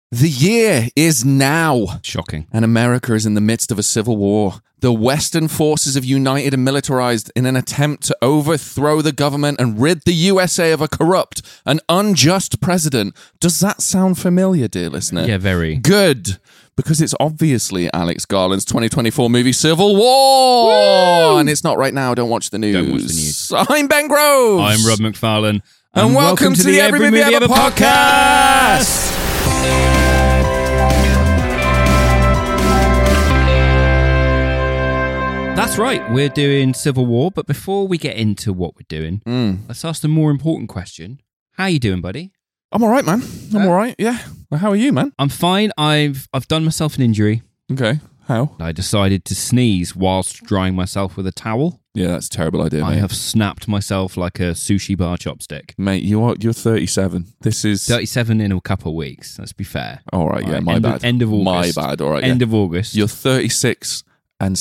The year is now. Shocking. And America is in the midst of a civil war. The Western forces have united and militarized in an attempt to overthrow the government and rid the USA of a corrupt and unjust president. Does that sound familiar, dear listener? Yeah, very. Good. Because it's obviously Alex Garland's 2024 movie Civil War. Woo! And it's not right now. Don't watch the news. Don't watch the news. I'm Ben Groves. I'm Rob McFarlane. And welcome to the Every Movie Ever podcast. That's right, we're doing Civil War, but before we get into what we're doing, let's ask the more important question. How you doing, buddy? I'm all right, man. I'm all right, yeah. Well, how are you, man? I'm fine. I've done myself an injury. Okay, how? I decided to sneeze whilst drying myself with a towel. Yeah, that's a terrible idea, I mate. have snapped myself like a sushi bar chopstick. Mate, you're 37. This is... 37 in a couple of weeks, let's be fair. All right, yeah, my end bad. Of, end of August. My bad, all right, End of August. You're 36 and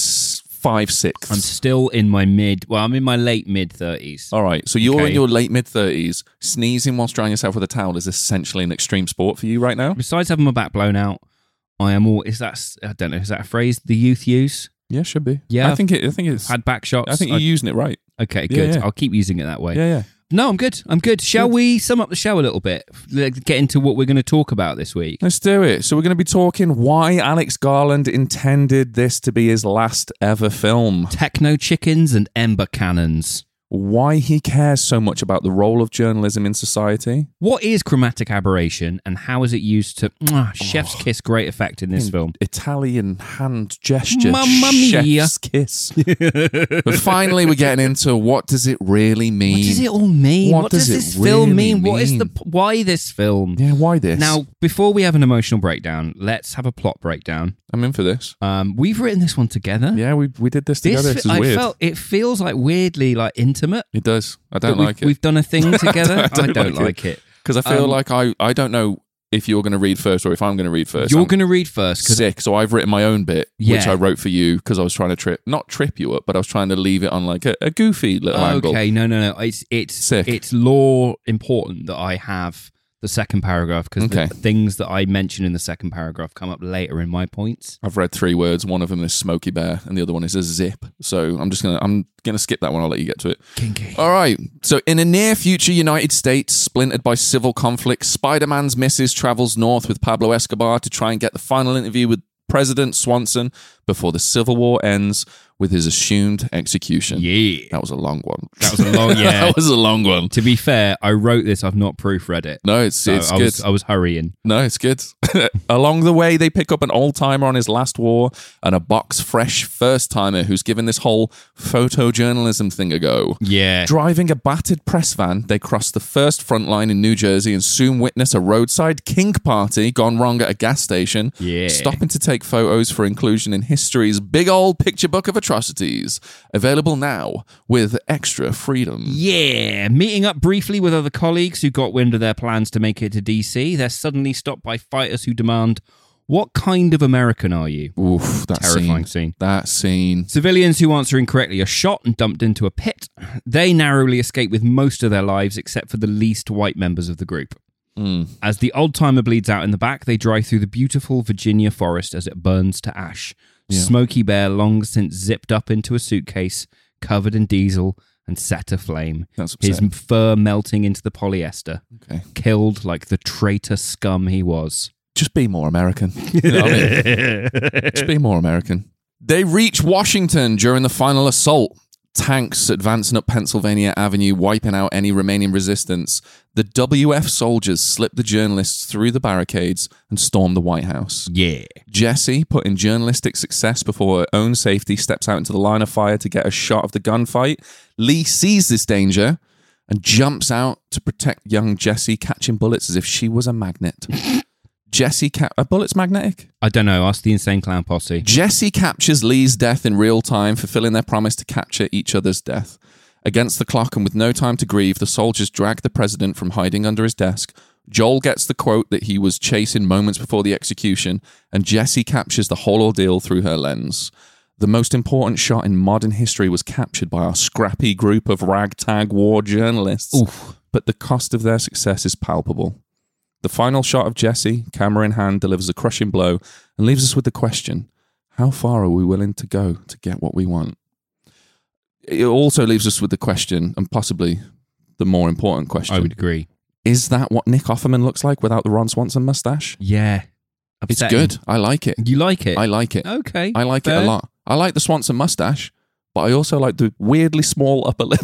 5/6. I'm still in my I'm in my late mid-30s. All right, so you're Okay. in your late mid-30s. Sneezing whilst drying yourself with a towel is essentially an extreme sport for you right now? Besides having my back blown out, I am all... Is that a phrase the youth use? Yeah, should be. Yeah. I think it's... Had back shots? I think you're using it right. Okay, Yeah, good. yeah. I'll keep using it that way. Yeah. No, I'm good. Shall we sum up the show a little bit? Let's get into what we're going to talk about this week. Let's do it. So we're going to be talking why Alex Garland intended this to be his last ever film. Techno chickens and ember cannons. Why he cares so much about the role of journalism in society. What is chromatic aberration and how is it used to... chef's kiss, great effect in this film. Italian hand gesture. Mamma mia. Chef's kiss. But finally, we're getting into what does it really mean? What does it all mean? What What does does it this film really mean? What is mean? why this film? Yeah, why this? Now, before we have an emotional breakdown, let's have a plot breakdown. I'm in for this. We've written this one together. Yeah, we did this together. This is weird. It feels like weirdly like intimate. It does. I don't that like it. We've done a thing together. I don't like it. Because I feel like I don't know if you're going to read first or if I'm going to read first. You're I'm going to read first. sick. So I've written my own bit, which Yeah. I wrote for you because I was trying to not trip you up, but I was trying to leave it on like a goofy little angle. Okay, no. It's Sick. It's law important that I have the second paragraph because Okay. the things that I mention in the second paragraph come up later in my points. I've read 3 words. One of them is Smokey Bear, and the other one is a zip. So I'm gonna skip that one. I'll let you get to it. Kinky. All right. So in a near future United States splintered by civil conflict, Spider-Man's missus travels north with Pablo Escobar to try and get the final interview with President Swanson before the Civil War ends with his assumed execution. Yeah. That was a long one. That was a long, yeah. That was a long one. To be fair, I wrote this. I've not proofread it. No, it's good. I was hurrying. No, it's good. Along the way, they pick up an old-timer on his last war and a box-fresh first-timer who's given this whole photojournalism thing a go. Yeah. Driving a battered press van, they cross the first front line in New Jersey and soon witness a roadside kink party gone wrong at a gas station. Yeah. Stopping to take photos for inclusion in history's big old picture book of atrocities. Available now with extra freedom. Yeah, meeting up briefly with other colleagues who got wind of their plans to make it to DC, they're suddenly stopped by fighters who demand, "What kind of American are you?" Oof, that Terrifying scene. That scene. Civilians who answer incorrectly are shot and dumped into a pit. They narrowly escape with most of their lives except for the least white members of the group. As the old-timer bleeds out in the back, they drive through the beautiful Virginia forest as it burns to ash. Yeah. Smokey Bear long since zipped up into a suitcase, covered in diesel, and set aflame. That's His upsetting. fur melting into the polyester. Okay. Killed like the traitor scum he was. Just be more American. You know what I mean? Just be more American. They reach Washington during the final assault. Tanks advancing up Pennsylvania Avenue, wiping out any remaining resistance. The WF soldiers slip the journalists through the barricades and storm the White House. Yeah. Jessie, putting journalistic success before her own safety, steps out into the line of fire to get a shot of the gunfight. Lee sees this danger and jumps out to protect young Jessie, catching bullets as if she was a magnet. Are bullets magnetic? I don't know. Ask the Insane Clown Posse. Jessie captures Lee's death in real time, fulfilling their promise to capture each other's death. Against the clock and with no time to grieve, the soldiers drag the president from hiding under his desk. Joel gets the quote that he was chasing moments before the execution, and Jessie captures the whole ordeal through her lens. The most important shot in modern history was captured by our scrappy group of ragtag war journalists. Oof. But the cost of their success is palpable. The final shot of Jesse, camera in hand, delivers a crushing blow and leaves us with the question, how far are we willing to go to get what we want? It also leaves us with the question, and possibly the more important question. I would agree. Is that what Nick Offerman looks like without the Ron Swanson mustache? Yeah. It's Upsetting. good. I like it. You like it? I like it. Okay. I like fair. it a lot. I like the Swanson mustache, but I also like the weirdly small upper lip.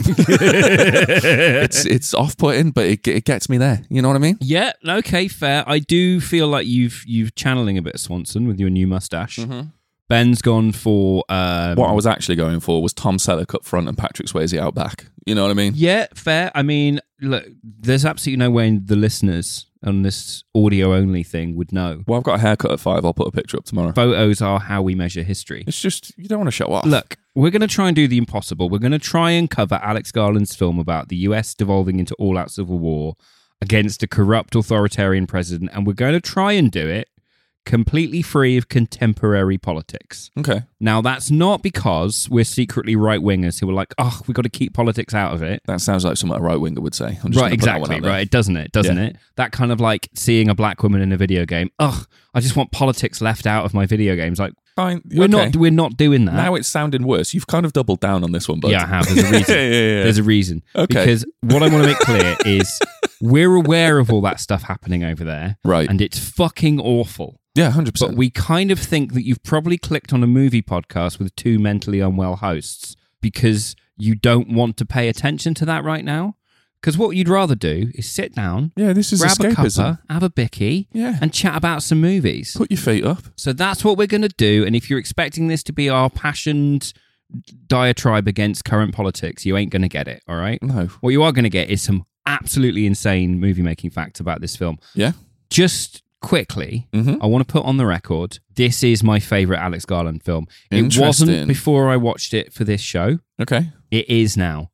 It's off-putting, but it gets me there. You know what I mean? Yeah, okay, fair. I do feel like you've channeling a bit of Swanson with your new mustache. Mm-hmm. Ben's gone for... What I was actually going for was Tom Selleck up front and Patrick Swayze out back. You know what I mean? Yeah, fair. I mean, look, there's absolutely no way the listeners on this audio-only thing would know. Well, I've got a haircut at 5. I'll put a picture up tomorrow. Photos are how we measure history. It's just, you don't want to show off. Look, we're going to try and do the impossible. We're going to try and cover Alex Garland's film about the US devolving into all-out civil war against a corrupt authoritarian president, and we're going to try and do it completely free of contemporary politics. Okay. Now, that's not because we're secretly right-wingers who are like, oh, we've got to keep politics out of it. That sounds like something a right-winger would say. I'm just Right, gonna put that one exactly, out there. right. Doesn't it? Doesn't it? That kind of like seeing a black woman in a video game. Ugh, I just want politics left out of my video games. Like, Fine. we're not doing that. Now it's sounding worse. You've kind of doubled down on this one, bud. Yeah, I have. There's a reason. Yeah. There's a reason. Okay. Because what I want to make clear is we're aware of all that stuff happening over there. Right. And it's fucking awful. Yeah, 100%. But we kind of think that you've probably clicked on a movie podcast with 2 mentally unwell hosts because you don't want to pay attention to that right now. Because what you'd rather do is sit down, Yeah, this is grab a escapism. cuppa, have a bicky, Yeah. and chat about some movies. Put your feet up. So that's what we're going to do. And if you're expecting this to be our passioned diatribe against current politics, you ain't going to get it, all right? No. What you are going to get is some absolutely insane movie-making facts about this film. Yeah? Just quickly, Mhm. I want to put on the record, this is my favourite Alex Garland film. It wasn't Interesting. before I watched it for this show. Okay. It is now.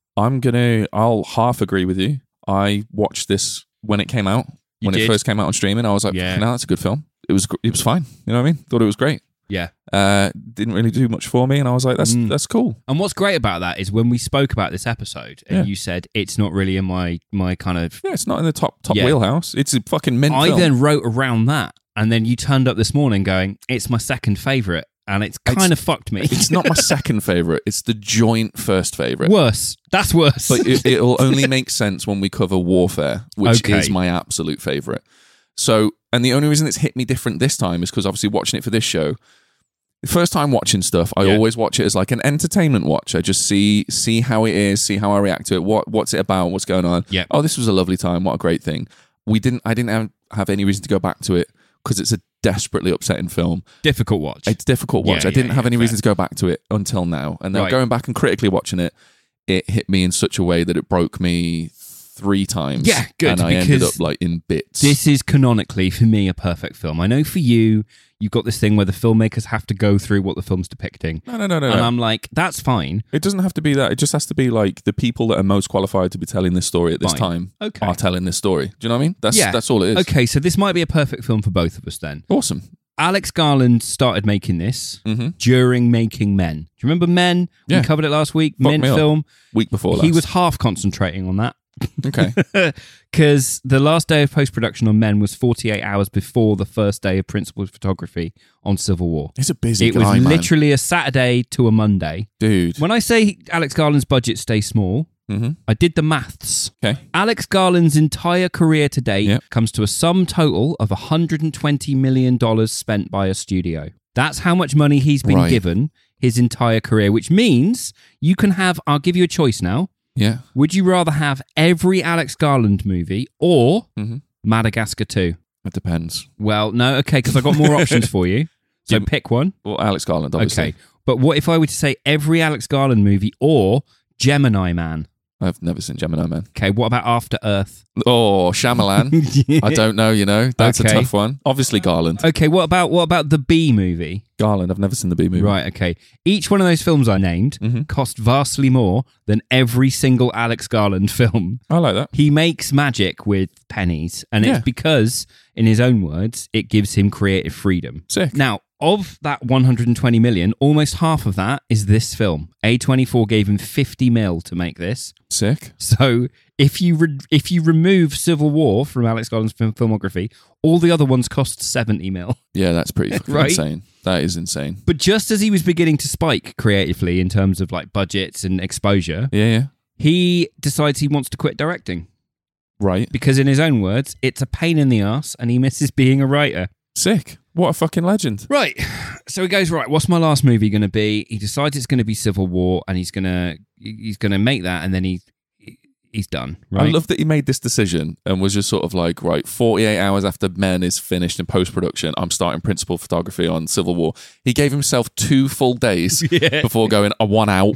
I'll half agree with you. I watched this when it came out. You When did? it first came out on streaming, I was like, Yeah. no, that's a good film. It was fine. You know what I mean? Thought it was great. Yeah. Didn't really do much for me, and I was like, that's cool. And what's great about that is when we spoke about this episode and Yeah. you said it's not really in my kind of... Yeah, it's not in the top Yeah. wheelhouse. It's a fucking mint I film. then wrote around that, and then you turned up this morning going, it's my second favourite, and it's kind of fucked me. It's not my second favourite. It's the joint first favourite. Worse. That's worse. But it'll only make sense when we cover Warfare, which Okay. is my absolute favourite. So, and the only reason it's hit me different this time is because obviously watching it for this show, the first time watching stuff, I Yeah. always watch it as like an entertainment watch. I just see how it is, see how I react to it, what's it about, what's going on. Yeah. Oh, this was a lovely time. What a great thing. I didn't have any reason to go back to it because it's a desperately upsetting film. Difficult watch. It's a difficult watch. Yeah, I didn't have any fair. reason to go back to it until now. And then Right. going back and critically watching it, it hit me in such a way that it broke me 3 times. Yeah, good, And I ended because up like in bits. This is canonically, for me, a perfect film. I know for you, you've got this thing where the filmmakers have to go through what the film's depicting. No. And I'm like, that's fine. It doesn't have to be that. It just has to be like the people that are most qualified to be telling this story at this Fine. time Okay. are telling this story. Do you know what I mean? Yeah. That's all it is. Okay, so this might be a perfect film for both of us then. Awesome. Alex Garland started making this Mhm. during making Men. Do you remember Men? Yeah. We covered it last week. Fuck Men me up. film. Week before last. He was half concentrating on that. Okay. Because the last day of post-production on Men was 48 hours before the first day of principal photography on Civil War. He's a busy It guy, was man. literally a Saturday to a Monday. Dude. When I say Alex Garland's budget stays small, Mhm. I did the maths. Okay. Alex Garland's entire career to date Yep. comes to a sum total of $120 million spent by a studio. That's how much money he's been Right. given his entire career, which means you can have, I'll give you a choice now. Yeah. Would you rather have every Alex Garland movie or Mhm. Madagascar 2? It depends. Well, no, okay, because I've got more options for you. So Yeah. pick one. Well, Alex Garland, obviously. Okay. But what if I were to say every Alex Garland movie or Gemini Man? I've never seen Gemini Man. Okay, what about After Earth? Oh, Shyamalan. I don't know, That's Okay. a tough one. Obviously Garland. Okay, what about the B movie? Garland, I've never seen the B movie. Right, okay. Each one of those films I named Mhm. cost vastly more than every single Alex Garland film. I like that. He makes magic with pennies, and Yeah. it's because, in his own words, it gives him creative freedom. Sick. Now, of that 120 million, almost half of that is this film. A24 gave him 50 mil to make this. Sick. So if you remove Civil War from Alex Garland's filmography, all the other ones cost 70 mil. Yeah, that's pretty fucking Right? insane. That is insane. But just as he was beginning to spike creatively in terms of like budgets and exposure, Yeah. he decides he wants to quit directing. Right. Because in his own words, it's a pain in the ass and he misses being a writer. Sick. What a fucking legend. Right. So he goes, right, what's my last movie going to be? He decides it's going to be Civil War and he's going to make that and then he's done. Right. I love that he made this decision and was just sort of like, right, 48 hours after Men is finished in post-production, I'm starting principal photography on Civil War. He gave himself 2 full days before going, I want out.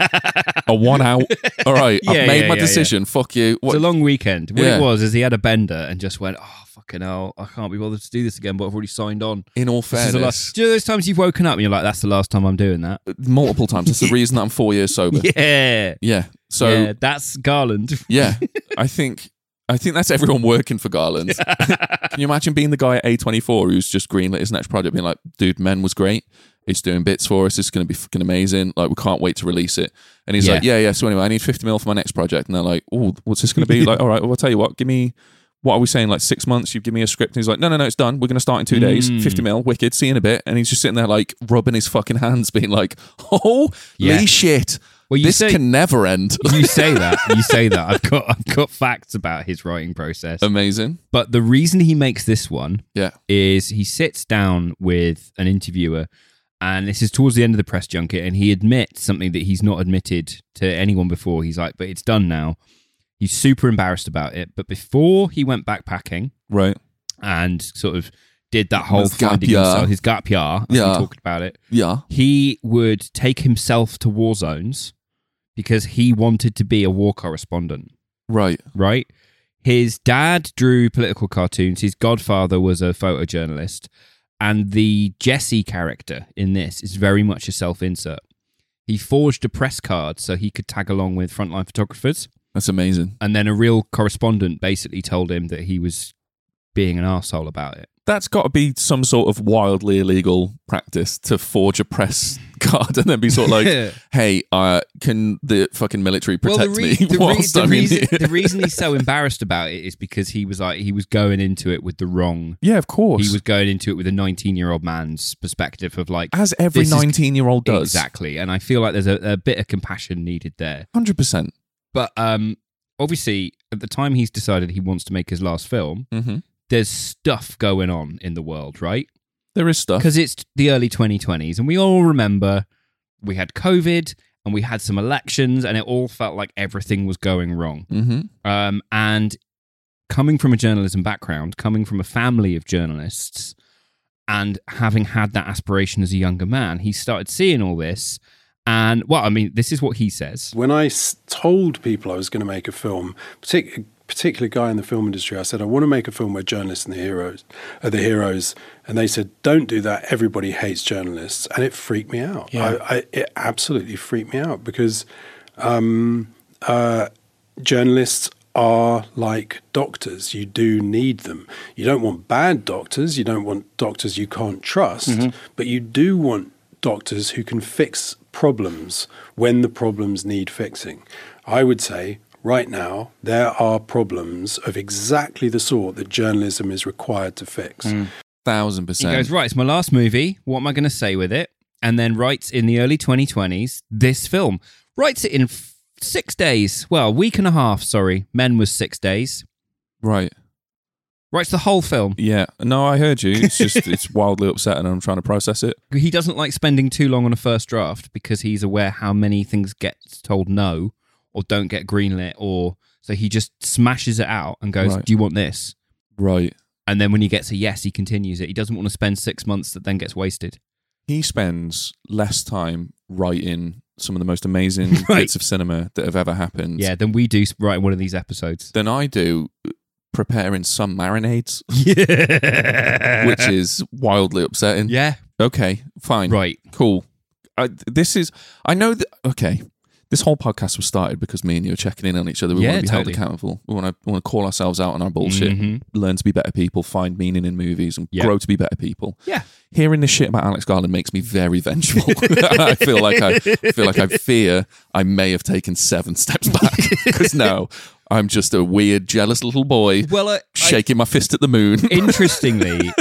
I want out. All right, I've made my decision. Fuck you. It's a long weekend. What it was is he had a bender and just went, oh, fucking hell, I can't be bothered to do this again, but I've already signed on. In all fairness. Do you know those times you've woken up and you're like, that's the last time I'm doing that? Multiple times. That's the reason that I'm 4 years sober. Yeah. Yeah. So yeah, that's Garland. yeah, I think that's everyone working for Garland. Can you imagine being the guy at A24 who's just greenlit his next project, being like, dude, Men was great. It's doing bits for us. It's going to be fucking amazing. Like, we can't wait to release it. And he's like, yeah. So anyway, I need 50 mil for my next project. And they're like, oh, what's this going to be? Like, all right, well, I'll tell you what, what are we saying? Like 6 months, you give me a script. And he's like, no, it's done. We're going to start in 2 days. 50 mil, wicked, see you in a bit. And he's just sitting there like rubbing his fucking hands, being like, holy shit. Well, this can never end. You say that. I've got facts about his writing process. Amazing. But the reason he makes this one yeah, is he sits down with an interviewer, and this is towards the end of the press junket, and he admits something that he's not admitted to anyone before. He's like, but it's done now. He's super embarrassed about it. But before he went backpacking, right, and sort of did that whole his gap finding year. himself, his gap year, as we talked about it, he would take himself to war zones because he wanted to be a war correspondent. Right. His dad drew political cartoons. His godfather was a photojournalist. And the Jesse character in this is very much a self-insert. He forged a press card so he could tag along with frontline photographers. That's amazing. And then a real correspondent basically told him that he was being an arsehole about it. That's got to be some sort of wildly illegal practice to forge a press card and then be sort of like, hey, can the fucking military protect me whilst I'm in here? The reason he's so embarrassed about it is because he was going into it with the wrong... Yeah, of course. He was going into it with a 19-year-old man's perspective of like... As every 19-year-old does. Exactly. And I feel like there's a bit of compassion needed there. 100%. But obviously, at the time he's decided he wants to make his last film... Mm-hmm. There's stuff going on in the world, right? There is stuff. Because it's the early 2020s, and we all remember we had COVID, and we had some elections, and it all felt like everything was going wrong. Mm-hmm. And coming from a journalism background, coming from a family of journalists, and having had that aspiration as a younger man, he started seeing all this. And, well, I mean, this is what he says. When I told people I was going to make a film, particular guy in the film industry, I said, I want to make a film where journalists and the heroes are the heroes. And they said, don't do that. Everybody hates journalists. And it freaked me out. Yeah. It absolutely freaked me out because journalists are like doctors. You do need them. You don't want bad doctors. You don't want doctors you can't trust. But you do want doctors who can fix problems when the problems need fixing. I would say right now, there are problems of exactly the sort that journalism is required to fix. 1,000%. He goes, right, it's my last movie. What am I going to say with it? And then writes in the early 2020s this film. Writes it in 6 days. Well, a week and a half, sorry. Men was 6 days. Right. Writes the whole film. Yeah. No, I heard you. It's just, it's wildly upsetting and I'm trying to process it. He doesn't like spending too long on a first draft because he's aware how many things get told no or don't get greenlit, or so he just smashes it out and goes, do you want this? Right. And then when he gets a yes, he continues it. He doesn't want to spend 6 months that then gets wasted. He spends less time writing some of the most amazing bits of cinema that have ever happened. Yeah, than we do writing one of these episodes. Than I do preparing some marinades. Yeah. Which is wildly upsetting. Yeah. Okay, fine. Right. Cool. I know that, okay. This whole podcast was started because me and you are checking in on each other. We want to be held accountable. We want to call ourselves out on our bullshit, learn to be better people, find meaning in movies, and grow to be better people. Yeah. Hearing this shit about Alex Garland makes me very vengeful. I feel like I fear I may have taken 7 steps back because now I'm just a weird, jealous little boy shaking my fist at the moon. Interestingly,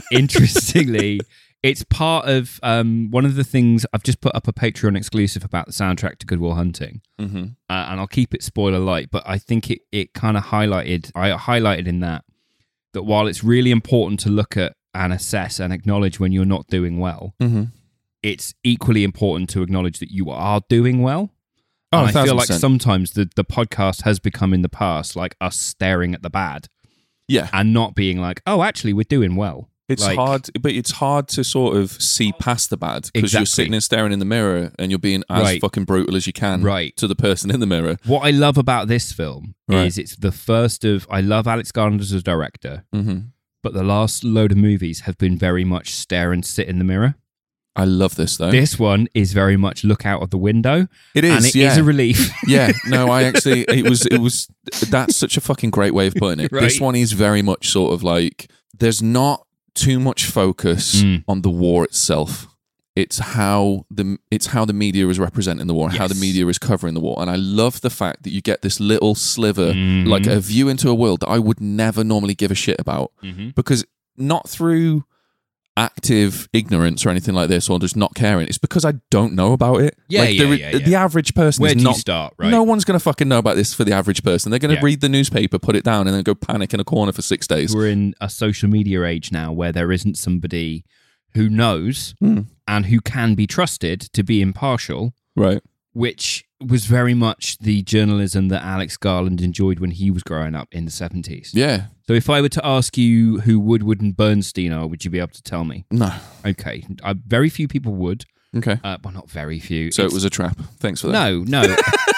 it's part of one of the things I've just put up a Patreon exclusive about the soundtrack to Good Will Hunting, and I'll keep it spoiler light. But I think it kind of highlighted in that while it's really important to look at and assess and acknowledge when you're not doing well, it's equally important to acknowledge that you are doing well. Oh, and I feel like sometimes the podcast has become in the past like us staring at the bad, and not being like, oh, actually, we're doing well. It's hard, but it's hard to sort of see past the bad because you're sitting and staring in the mirror and you're being as fucking brutal as you can to the person in the mirror. What I love about this film is it's the first of... I love Alex Garland as a director, but the last load of movies have been very much stare and sit in the mirror. I love this, though. This one is very much look out of the window. It is, and it is a relief. Yeah, no, I actually... It was... That's such a fucking great way of putting it. This one is very much sort of like... There's not too much focus on the war itself. It's how the media is representing the war, how the media is covering the war. And I love the fact that you get this little sliver, like a view into a world that I would never normally give a shit about. Because not through active ignorance or anything like this, or just not caring. It's because I don't know about it. The average person Where is do not... you start, right? No one's going to fucking know about this for the average person. They're going to read the newspaper, put it down, and then go panic in a corner for 6 days. We're in a social media age now where there isn't somebody who knows and who can be trusted to be impartial. Right. Which was very much the journalism that Alex Garland enjoyed when he was growing up in the 70s. Yeah. So if I were to ask you who Woodward and Bernstein are, would you be able to tell me? No. Okay. Very few people would. Okay. Well, not very few. So it was a trap. Thanks for that. No.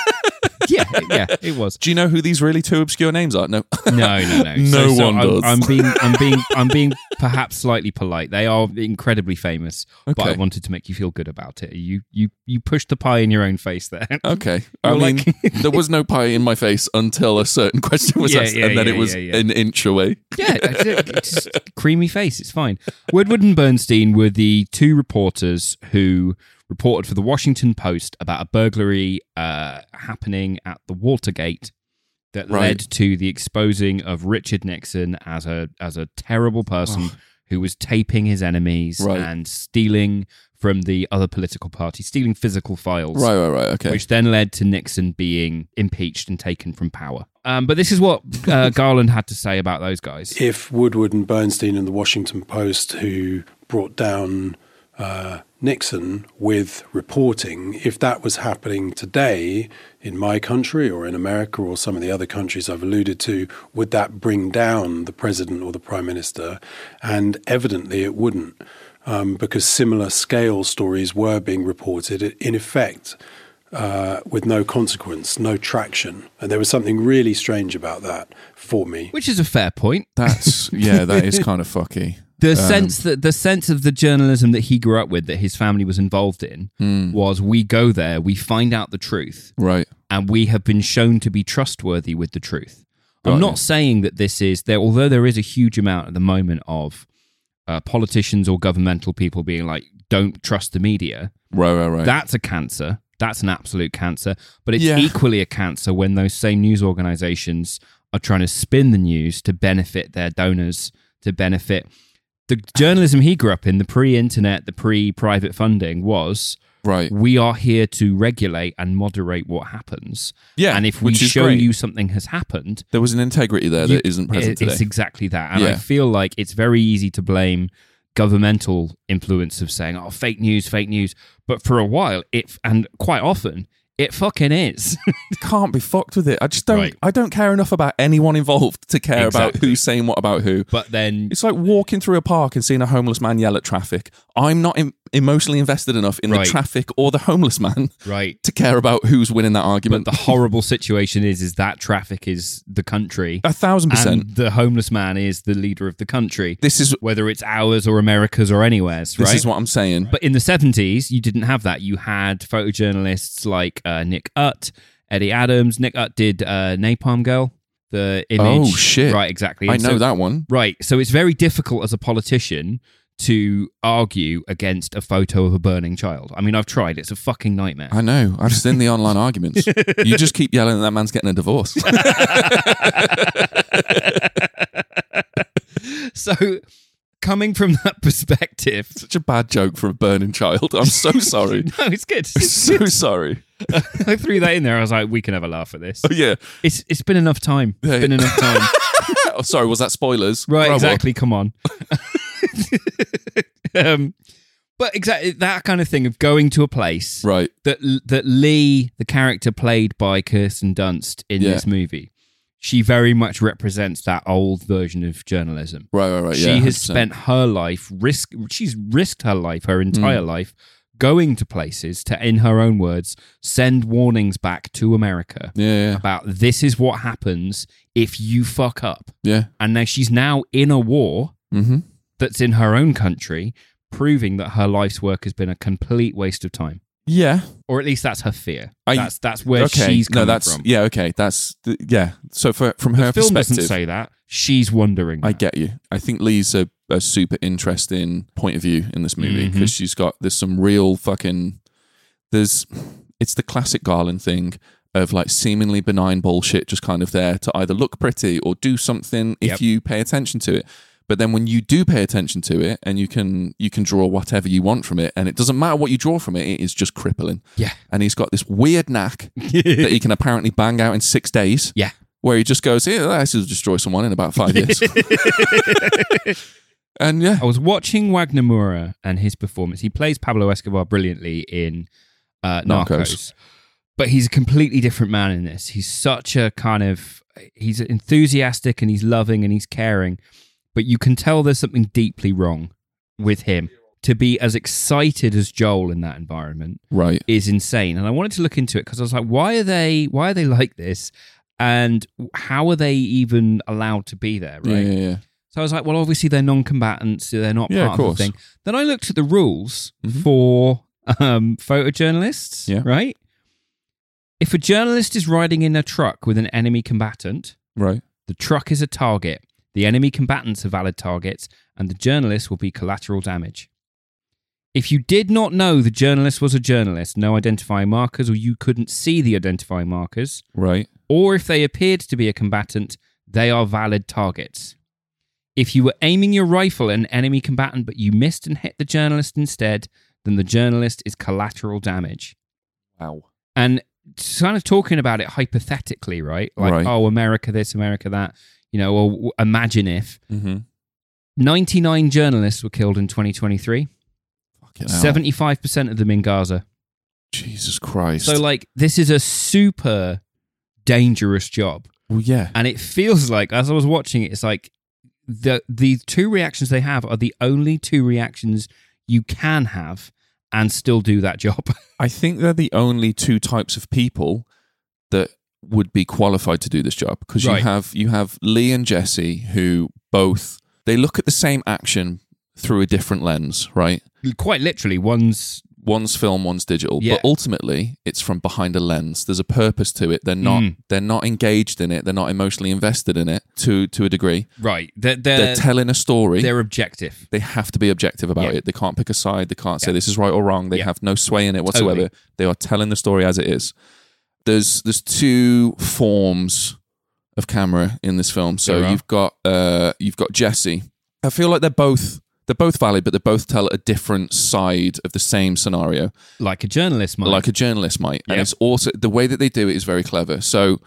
Yeah, it was. Do you know who these really two obscure names are? No. No. No one does. I'm being perhaps slightly polite. They are incredibly famous, but I wanted to make you feel good about it. You pushed the pie in your own face there. Okay. I mean, there was no pie in my face until a certain question was asked, and then it was an inch away. Yeah, it's just creamy face. It's fine. Woodward and Bernstein were the two reporters who reported for the Washington Post about a burglary happening at the Watergate that led to the exposing of Richard Nixon as a terrible person who was taping his enemies and stealing from the other political party, stealing physical files. Right, okay. Which then led to Nixon being impeached and taken from power. But this is what Garland had to say about those guys. If Woodward and Bernstein and the Washington Post, who brought down Nixon with reporting, if that was happening today in my country or in America or some of the other countries I've alluded to, would that bring down the president or the prime minister? And evidently it wouldn't, because similar scale stories were being reported, in effect, with no consequence, no traction. And there was something really strange about that for me. Which is a fair point. That is kind of fucky. The sense of the journalism that he grew up with, that his family was involved in, was we go there, we find out the truth, right, and we have been shown to be trustworthy with the truth. I'm not saying that this is there, although there is a huge amount at the moment of politicians or governmental people being like, "Don't trust the media." Right. That's a cancer. That's an absolute cancer. But it's equally a cancer when those same news organizations are trying to spin the news to benefit their donors, to benefit. The journalism he grew up in, the pre-internet, the pre-private funding, was we are here to regulate and moderate what happens. Yeah, and if we show you something has happened, there was an integrity there that isn't present today. It's exactly that, and I feel like it's very easy to blame governmental influence of saying, "Oh, fake news," but for a while, and quite often. It fucking is. Can't be fucked with it. I just don't. I don't care enough about anyone involved to care about who's saying what about who. But then it's like walking through a park and seeing a homeless man yell at traffic. I'm not emotionally invested enough in the traffic or the homeless man, to care about who's winning that argument. But the horrible situation is that traffic is the country, 1,000%. And the homeless man is the leader of the country. This is whether it's ours or America's or anywhere's. This is what I'm saying. But in the 70s, you didn't have that. You had photojournalists like Nick Ut, Eddie Adams. Nick Ut did Napalm Girl, the image. Oh, shit. Right, exactly. I know that one. Right. So it's very difficult as a politician to argue against a photo of a burning child. I mean, I've tried. It's a fucking nightmare. I know. I've seen the online arguments. You just keep yelling that man's getting a divorce. So, coming from that perspective... Such a bad joke for a burning child. I'm so sorry. No, it's good. I'm so sorry. I threw that in there. I was like, we can have a laugh at this. Oh, yeah. It's been enough time. It's been enough time. Oh, sorry, was that spoilers? Right, Grow exactly. up. Come on. But exactly that kind of thing of going to a place Right. that Lee, the character played by Kirsten Dunst in Yeah. this movie, she very much represents that old version of journalism. Right. She Yeah, has 100%. spent her life she's risked her life, her entire life, going to places to, in her own words, send warnings back to America Yeah. about this is what happens if you fuck up. Yeah. And now she's now in a war Mm-hmm. that's in her own country, proving that her life's work has been a complete waste of time. Yeah. Or at least that's her fear. I- That's where she's coming from. Yeah, okay. Yeah. So from her The film doesn't perspective, say that. She's wondering. I that. get you. I think Lee's a super interesting point of view in this movie because there's some real fucking, it's the classic Garland thing of like seemingly benign bullshit just kind of there to either look pretty or do something if you pay attention to it. But then when you do pay attention to it and you can draw whatever you want from it, and it doesn't matter what you draw from it, it is just crippling. Yeah. And he's got this weird knack that he can apparently bang out in 6 days. Yeah. Where he just goes, yeah, this will destroy someone in about 5 years. And yeah. I was watching Wagner Moura and his performance. He plays Pablo Escobar brilliantly in Narcos. But he's a completely different man in this. He's such a kind of... He's enthusiastic and he's loving and he's caring. But you can tell there's something deeply wrong with him. To be as excited as Joel in that environment Right. is insane. And I wanted to look into it because I was like, why are they like this? And how are they even allowed to be there, right? Yeah. So I was like, well, obviously they're non-combatants, so they're not Yeah, part of of the course. thing. Then I looked at the rules Mhm. for photojournalists, Yeah. right? If a journalist is riding in a truck with an enemy combatant, Right. the truck is a target, the enemy combatants are valid targets, and the journalist will be collateral damage. If you did not know the journalist was a journalist, no identifying markers, or you couldn't see the identifying markers, Right. or if they appeared to be a combatant, they are valid targets. If you were aiming your rifle at an enemy combatant but you missed and hit the journalist instead, then the journalist is collateral damage. Wow. And kind of talking about it hypothetically, right? Like, Right. oh, America this, America that, or imagine if Mm-hmm. 99 journalists were killed in 2023, Fucking hell. 75% of them in Gaza. Jesus Christ. So, like, this is a super dangerous job. well, yeah. And it feels like, as I was watching it, it's like the two reactions they have are the only two reactions you can have and still do that job. I think they're the only two types of people that would be qualified to do this job because Right. you have Lee and Jesse who both they look at the same action through a different lens, right? Quite literally, one's Film, one's digital, Yeah. but ultimately it's from behind a lens. There's a purpose to it. They're not engaged in it. They're not emotionally invested in it to a degree. right. They're telling a story. They're objective. They have to be objective about Yeah. it. They can't pick a side. They can't say this is right or wrong. They have no sway in it whatsoever. Totally. They are telling the story as it is. There's two forms of camera in this film. So There are. you've got Jesse. I feel like they're both valid, but they both tell a different side of the same scenario, Like a journalist might. like a journalist might. And Yeah. it's also the way that they do it is very clever. So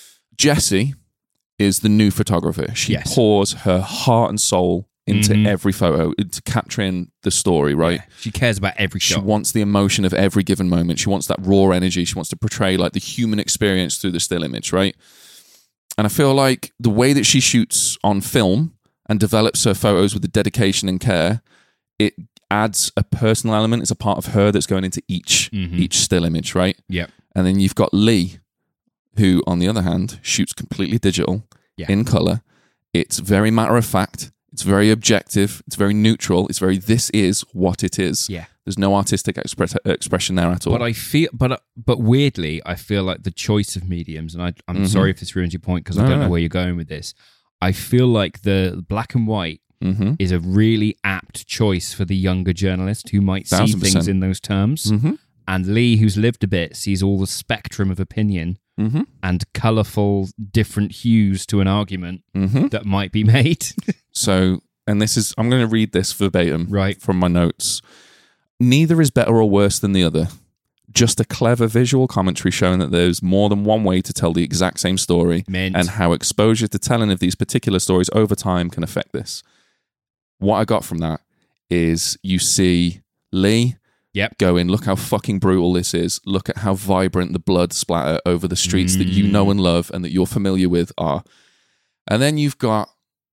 Jessie is the new photographer. She Yes. pours her heart and soul into every photo, into capturing the story, right? Yeah. She cares about every She shot. wants the emotion of every given moment. She wants that raw energy. She wants to portray like the human experience through the still image, right? And I feel like the way that she shoots on film and develops her photos with the dedication and care, it adds a personal element. It's a part of her that's going into each still image, right? Yep. And then you've got Lee, who, on the other hand, shoots completely digital in color. It's very matter of fact. It's very objective. It's very neutral. It's very, this is what it is. Yeah. There's no artistic expression there at all. But I feel, but weirdly, I feel like the choice of mediums, and I'm sorry if this ruins your point because I don't know where you're going with this. I feel like the black and white is a really apt choice for the younger journalist who might see 1000%. things in those terms. And Lee, who's lived a bit, sees all the spectrum of opinion and colourful different hues to an argument that might be made. So, and this is, I'm going to read this verbatim Right. from my notes. Neither is better or worse than the other. Just a clever visual commentary showing that there's more than one way to tell the exact same story Mint. and how exposure to telling of these particular stories over time can affect this. What I got from that is you see Lee Yep. going, look how fucking brutal this is. Look at how vibrant the blood splatter over the streets that you know and love and that you're familiar with are. And then you've got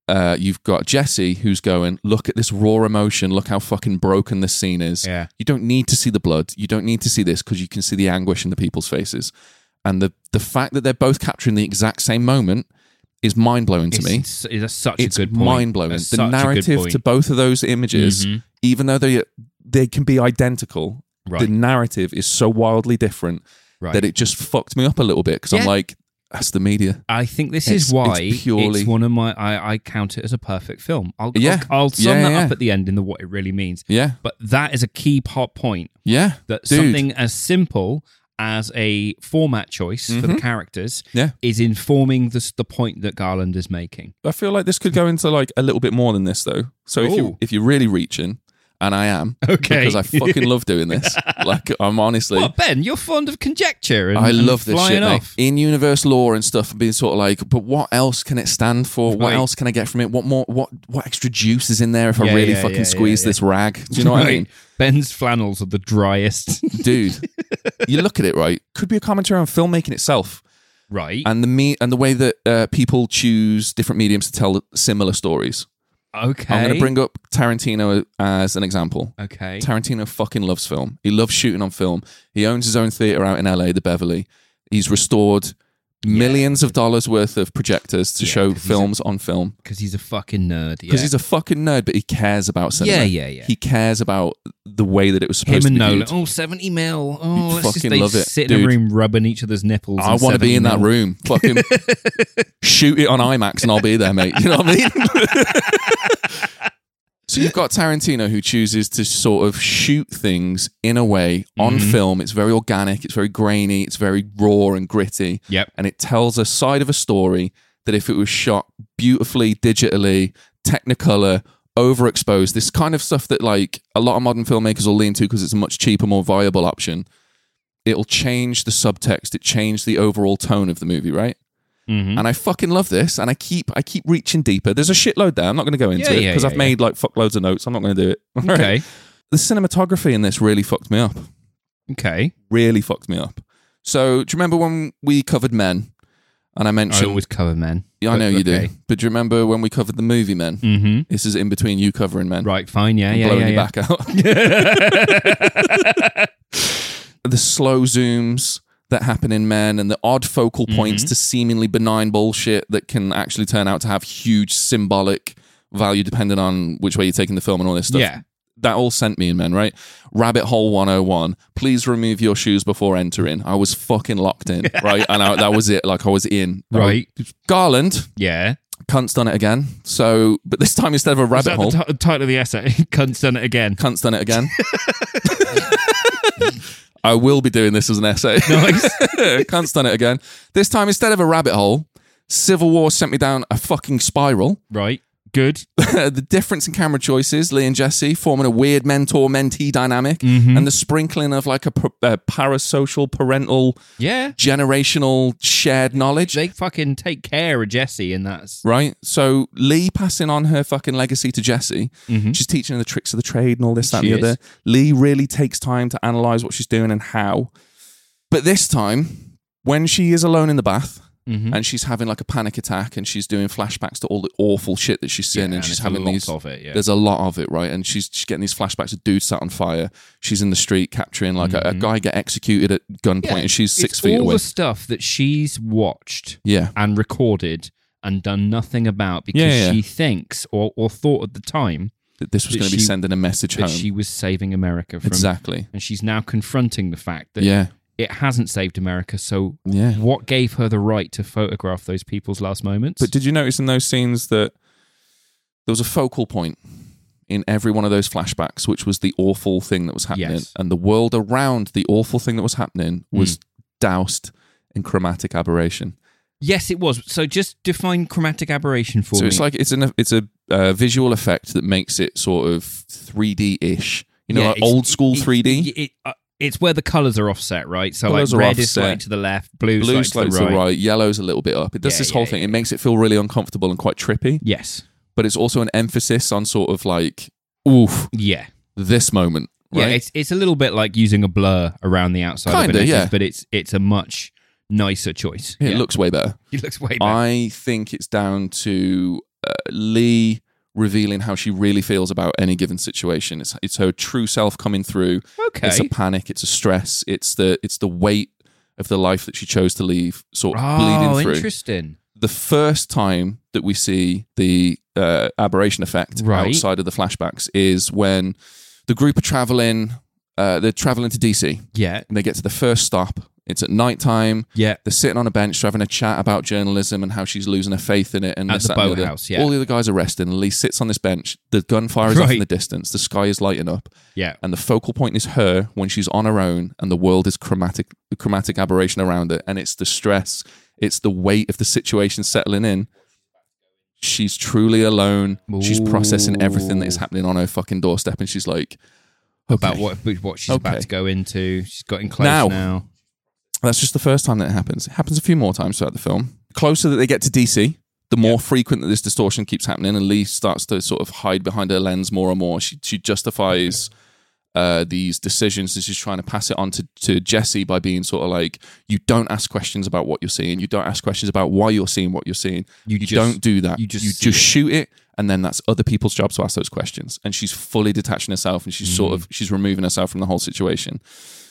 Jesse who's going, look at this raw emotion. Look how fucking broken this scene is. Yeah. You don't need to see the blood. You don't need to see this because you can see the anguish in the people's faces. And the fact that they're both capturing the exact same moment is mind-blowing to me. It's such It's a good point. mind-blowing. That's The such a good narrative point. to both of those images, even though they can be identical, Right. the narrative is so wildly different Right. that it just fucked me up a little bit because I'm Yeah. like, that's the media. I think this It's- is why it's purely- it's one of my. I count it as a perfect film. I'll Yeah. sum that Yeah. up at the end in the what it really means. Yeah. But that is a key point Yeah. that Dude. something as simple as a format choice for the characters Yeah. is informing the point that Garland is making. I feel like this could go into like a little bit more than this though. So Ooh. if you're really reaching, and I am, Okay. because I fucking love doing this. Like I'm honestly, Well, Ben, you're fond of conjecture and I and love this flying shit, mate. off. In universe lore and stuff, and being sort of like, but what else can it stand for? What Right. else can I get from it? What more? What extra juice is in there if I Yeah, really yeah, fucking yeah, squeeze yeah. this rag? Do you know what I Right. mean? Ben's flannels are the driest. Dude, you look at it, right? Could be a commentary on filmmaking itself Right. and the way that people choose different mediums to tell similar stories. Okay. I'm going to bring up Tarantino as an example. Okay. Tarantino fucking loves film. He loves shooting on film. He owns his own theater out in LA, the Beverly. He's restored millions of dollars worth of projectors to show 'cause he's films on film. Because he's a fucking nerd. Yeah. Because he's a fucking nerd, but he cares about cinema. Yeah. He cares about the way that it was supposed Him to and be Nolan. viewed. Oh, 70 mil. Oh, let's just fucking they love it, sit in a dude. room rubbing each other's nipples. I want to be in that room. Fucking shoot it on IMAX and I'll be there, mate. You know what I mean? So you've got Tarantino who chooses to sort of shoot things in a way on film. It's very organic, it's very grainy, it's very raw and gritty. Yep. And it tells a side of a story that if it was shot beautifully, digitally, Technicolor, overexposed, this kind of stuff that like a lot of modern filmmakers will lean to because it's a much cheaper, more viable option. It'll change the subtext, it changed the overall tone of the movie, right? And I fucking love this, and I keep reaching deeper. There's a shitload there. I'm not going to go into it because I've made like fuckloads of notes. I'm not going to do it. Okay. The cinematography in this really fucked me up. Okay. Really fucked me up. So do you remember when we covered Men? And I I mentioned, always cover men. yeah, I know you do. Okay. But do you remember when we covered the movie Men? Mm-hmm. This is in between you covering Men. Right, fine. Yeah, I'm yeah, blowing yeah. you yeah. back out. The slow zooms that happen in Men and the odd focal points to seemingly benign bullshit that can actually turn out to have huge symbolic value depending on which way you're taking the film and all this stuff. Yeah. That all sent me in Men, right? Rabbit Hole 101. Please remove your shoes before entering. I was fucking locked in, right? And that was it. Like I was in. Right. Garland, Yeah. cunt's done it again. So, but this time instead of a Is rabbit that hole, the title of the essay? Cunt's done it again. cunt's done it again. I will be doing this as an essay. Nice. Cunt's done it again. This time, instead of a rabbit hole, Civil War sent me down a fucking spiral. Right. Good. The difference in camera choices, Lee and Jesse forming a weird mentor-mentee dynamic, and the sprinkling of like a parasocial, parental, Yeah. generational shared knowledge. They fucking take care of Jesse, and that's Right? So Lee passing on her fucking legacy to Jesse. She's teaching her the tricks of the trade and all this, that, She and the is. other. Lee really takes time to analyze what she's doing and how. But this time, when she is alone in the bath and she's having like a panic attack and she's doing flashbacks to all the awful shit that she's seen and she's having these... of it. Yeah. There's a lot of it, right? And she's getting these flashbacks of dudes sat on fire. She's in the street capturing like a guy get executed at gunpoint and she's 6 feet all away. the stuff that she's watched Yeah. and recorded and done nothing about because Yeah. she thinks or thought at the time That this was that going to be she- sending a message that home. she was saving America from Exactly. and she's now confronting the fact that Yeah. it hasn't saved America. So Yeah. what gave her the right to photograph those people's last moments? But did you notice in those scenes that there was a focal point in every one of those flashbacks, which was the awful thing that was happening. Yes. And the world around the awful thing that was happening was doused in chromatic aberration. Yes, it was. So just define chromatic aberration for me. So it's like it's a visual effect that makes it sort of 3D-ish. You know, like old school 3D. It's where the colours are offset, right? So Colours like are red is offset. slightly to the left, blue Slightly to the right. yellow's a little bit up. It does this whole thing. It makes it feel really uncomfortable and quite trippy. Yes. But it's also an emphasis on sort of like, oof, Yeah. this moment. Right? Yeah, it's a little bit like using a blur around the outside of Kinda, an yeah. but it's a much nicer choice. It looks way better. It looks way better. I think it's down to Lee revealing how she really feels about any given situation. It's her true self coming through. Okay. It's a panic. It's a stress. It's the weight of the life that she chose to leave sort of bleeding through. Interesting. The first time that we see the aberration effect outside of the flashbacks is when the group are traveling. They're traveling to DC. Yeah. And they get to the first stop. It's at nighttime. Yeah. They're sitting on a bench, having a chat about journalism and how she's losing her faith in it. And At this, the that, and the other. boathouse, yeah. All the other guys are resting. And Lee sits on this bench. The gunfire is off in the distance. The sky is lighting up. Yeah. And the focal point is her when she's on her own and the world is chromatic aberration around it. And it's the stress. It's the weight of the situation settling in. She's truly alone. She's processing everything that is happening on her fucking doorstep. And she's like, okay. About what she's about to go into. She's getting close now. That's just the first time that it happens. It happens a few more times throughout the film. The closer that they get to DC, the more frequent that this distortion keeps happening, and Lee starts to sort of hide behind her lens more and more. She justifies these decisions as she's trying to pass it on to Jesse by being sort of like, you don't ask questions about what you're seeing. You don't ask questions about why you're seeing what you're seeing. You don't do that. You just shoot it, and then that's other people's jobs to ask those questions. And she's fully detaching herself, and she's removing herself from the whole situation.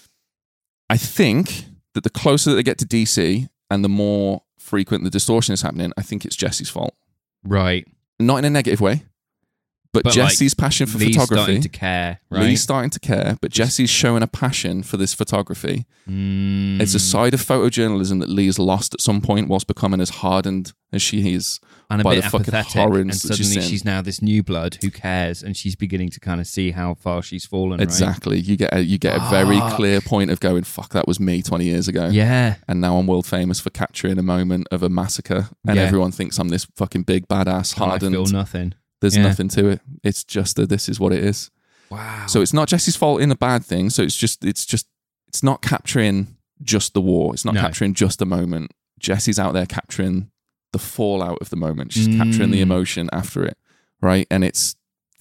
I think that the closer that they get to DC and the more frequent the distortion is happening, I think it's Jesse's fault. Right. Not in a negative way, but Jesse's passion for Lee's photography. starting to care, right? Lee's starting to care, but Jesse's showing a passion for this photography. It's a side of photojournalism that Lee has lost at some point whilst becoming as hardened as she is and a by bit the fucking apathetic, horrors and that suddenly she's she's now this new blood who cares, and she's beginning to kind of see how far she's fallen. Exactly. Right? You get a very clear point of going, fuck, that was me 20 years ago. Yeah. And now I'm world famous for capturing a moment of a massacre, and everyone thinks I'm this fucking big badass hardened. I feel nothing. There's nothing to it. It's just that this is what it is. Wow. So it's not Jesse's fault in a bad thing. So it's not capturing just the war. It's not capturing just the moment. Jesse's out there capturing the fallout of the moment. She's capturing the emotion after it, right? And it's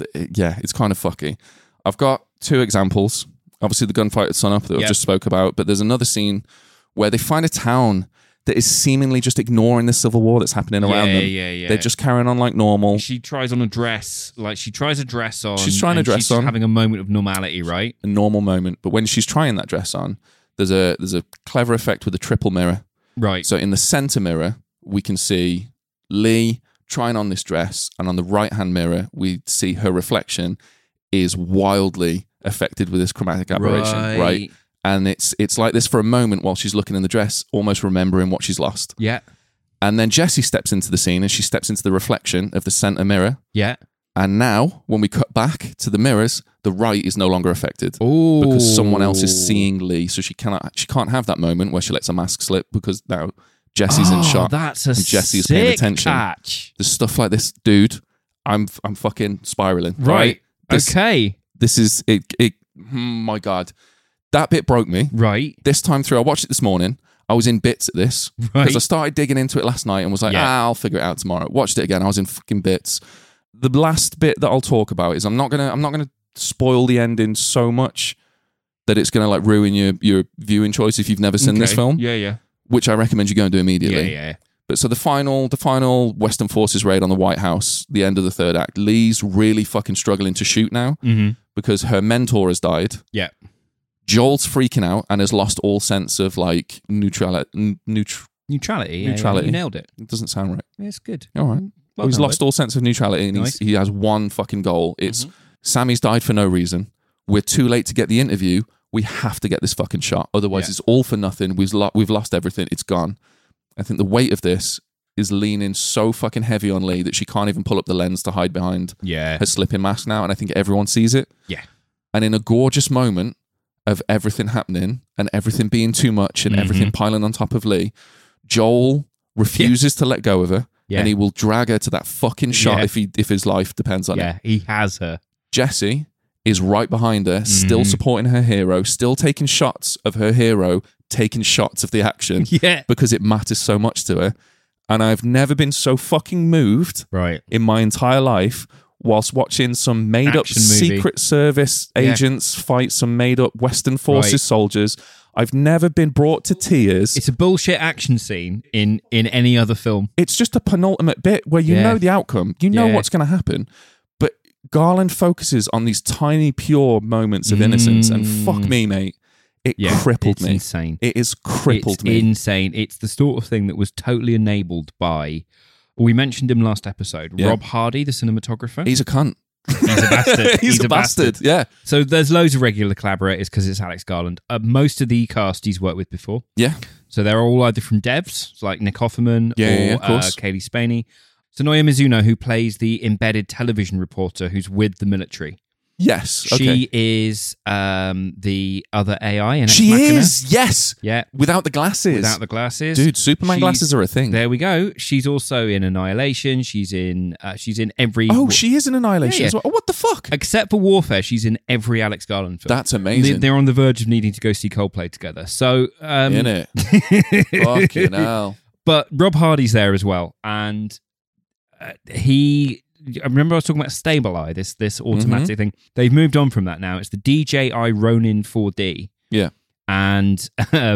kind of fucky. I've got two examples. Obviously, the gunfight at sunup that I just spoke about, but there's another scene where they find a town that is seemingly just ignoring the civil war that's happening around them. Yeah. They're just carrying on like normal. She tries on a dress, she tries a dress on. She's trying a dress she's on. having a moment of normality, right? A normal moment. But when she's trying that dress on, there's a clever effect with a triple mirror. Right. So in the center mirror, we can see Lee trying on this dress, and on the right-hand mirror, we see her reflection is wildly affected with this chromatic aberration, right? And it's like this for a moment while she's looking in the dress, almost remembering what she's lost. Yeah. And then Jessie steps into the scene, and she steps into the reflection of the center mirror. Yeah. And now, when we cut back to the mirrors, the right is no longer affected. Ooh. Because someone else is seeing Lee, so she can't have that moment where she lets a mask slip, because now Jessie's in shot. That's a and Jessie is paying attention. catch. There's stuff like this, dude. I'm fucking spiraling. Right. Okay. This is it. My God, that bit broke me. Right. This time through, I watched it this morning. I was in bits at this because I started digging into it last night and was like, I'll figure it out tomorrow. Watched it again. I was in fucking bits. The last bit that I'll talk about is I'm not gonna spoil the ending so much that it's gonna like ruin your viewing choice if you've never seen this film. Yeah. Which I recommend you go and do immediately. Yeah. But so the final Western Forces raid on the White House, the end of the third act, Lee's really fucking struggling to shoot now because her mentor has died. Yeah. Joel's freaking out and has lost all sense of like neutrality. Neutrality. Yeah, you nailed it. It doesn't sound right. Yeah, it's good. All right. Well, he's lost all sense of neutrality, and he has one fucking goal. It's Sammy's died for no reason. We're too late to get the interview. We have to get this fucking shot. Otherwise, it's all for nothing. We've lost everything. It's gone. I think the weight of this is leaning so fucking heavy on Lee that she can't even pull up the lens to hide behind her slipping mask now, and I think everyone sees it. Yeah. And in a gorgeous moment of everything happening and everything being too much and everything piling on top of Lee, Joel refuses to let go of her, and he will drag her to that fucking shot if his life depends on it. Yeah, he has her. Jessie is right behind her, still supporting her hero, still taking shots of her hero, taking shots of the action because it matters so much to her. And I've never been so fucking moved in my entire life whilst watching some made-up Secret Service agents fight some made-up Western Forces soldiers. I've never been brought to tears. It's a bullshit action scene in any other film. It's just a penultimate bit where you know the outcome. You know what's going to happen. But Garland focuses on these tiny, pure moments of innocence. And fuck me, mate. It crippled me. It's insane. It is crippled me. It's insane. It's the sort of thing that was totally enabled by... We mentioned him last episode. Rob Hardy, the cinematographer. He's a cunt. He's a bastard. He's a bastard. Yeah. So there's loads of regular collaborators because it's Alex Garland. Most of the cast he's worked with before. Yeah. So they're all either from devs, like Nick Offerman or Kaylee Spaney. Sonoya Mizuno, who plays the embedded television reporter who's with the military. Yes. She is the other AI in Ex She Machina. is, yes. Yeah. Without the glasses. Without the glasses. Dude, Superman glasses are a thing. There we go. She's also in Annihilation. She's in every... Oh, she is in Annihilation as well. Oh, what the fuck? Except for Warfare, she's in every Alex Garland film. That's amazing. They're on the verge of needing to go see Coldplay together. So... in it. Fucking hell. But Rob Hardy's there as well. And he... I remember I was talking about Stabilize, this automatic thing. They've moved on from that now. It's the DJI Ronin 4D. Yeah. And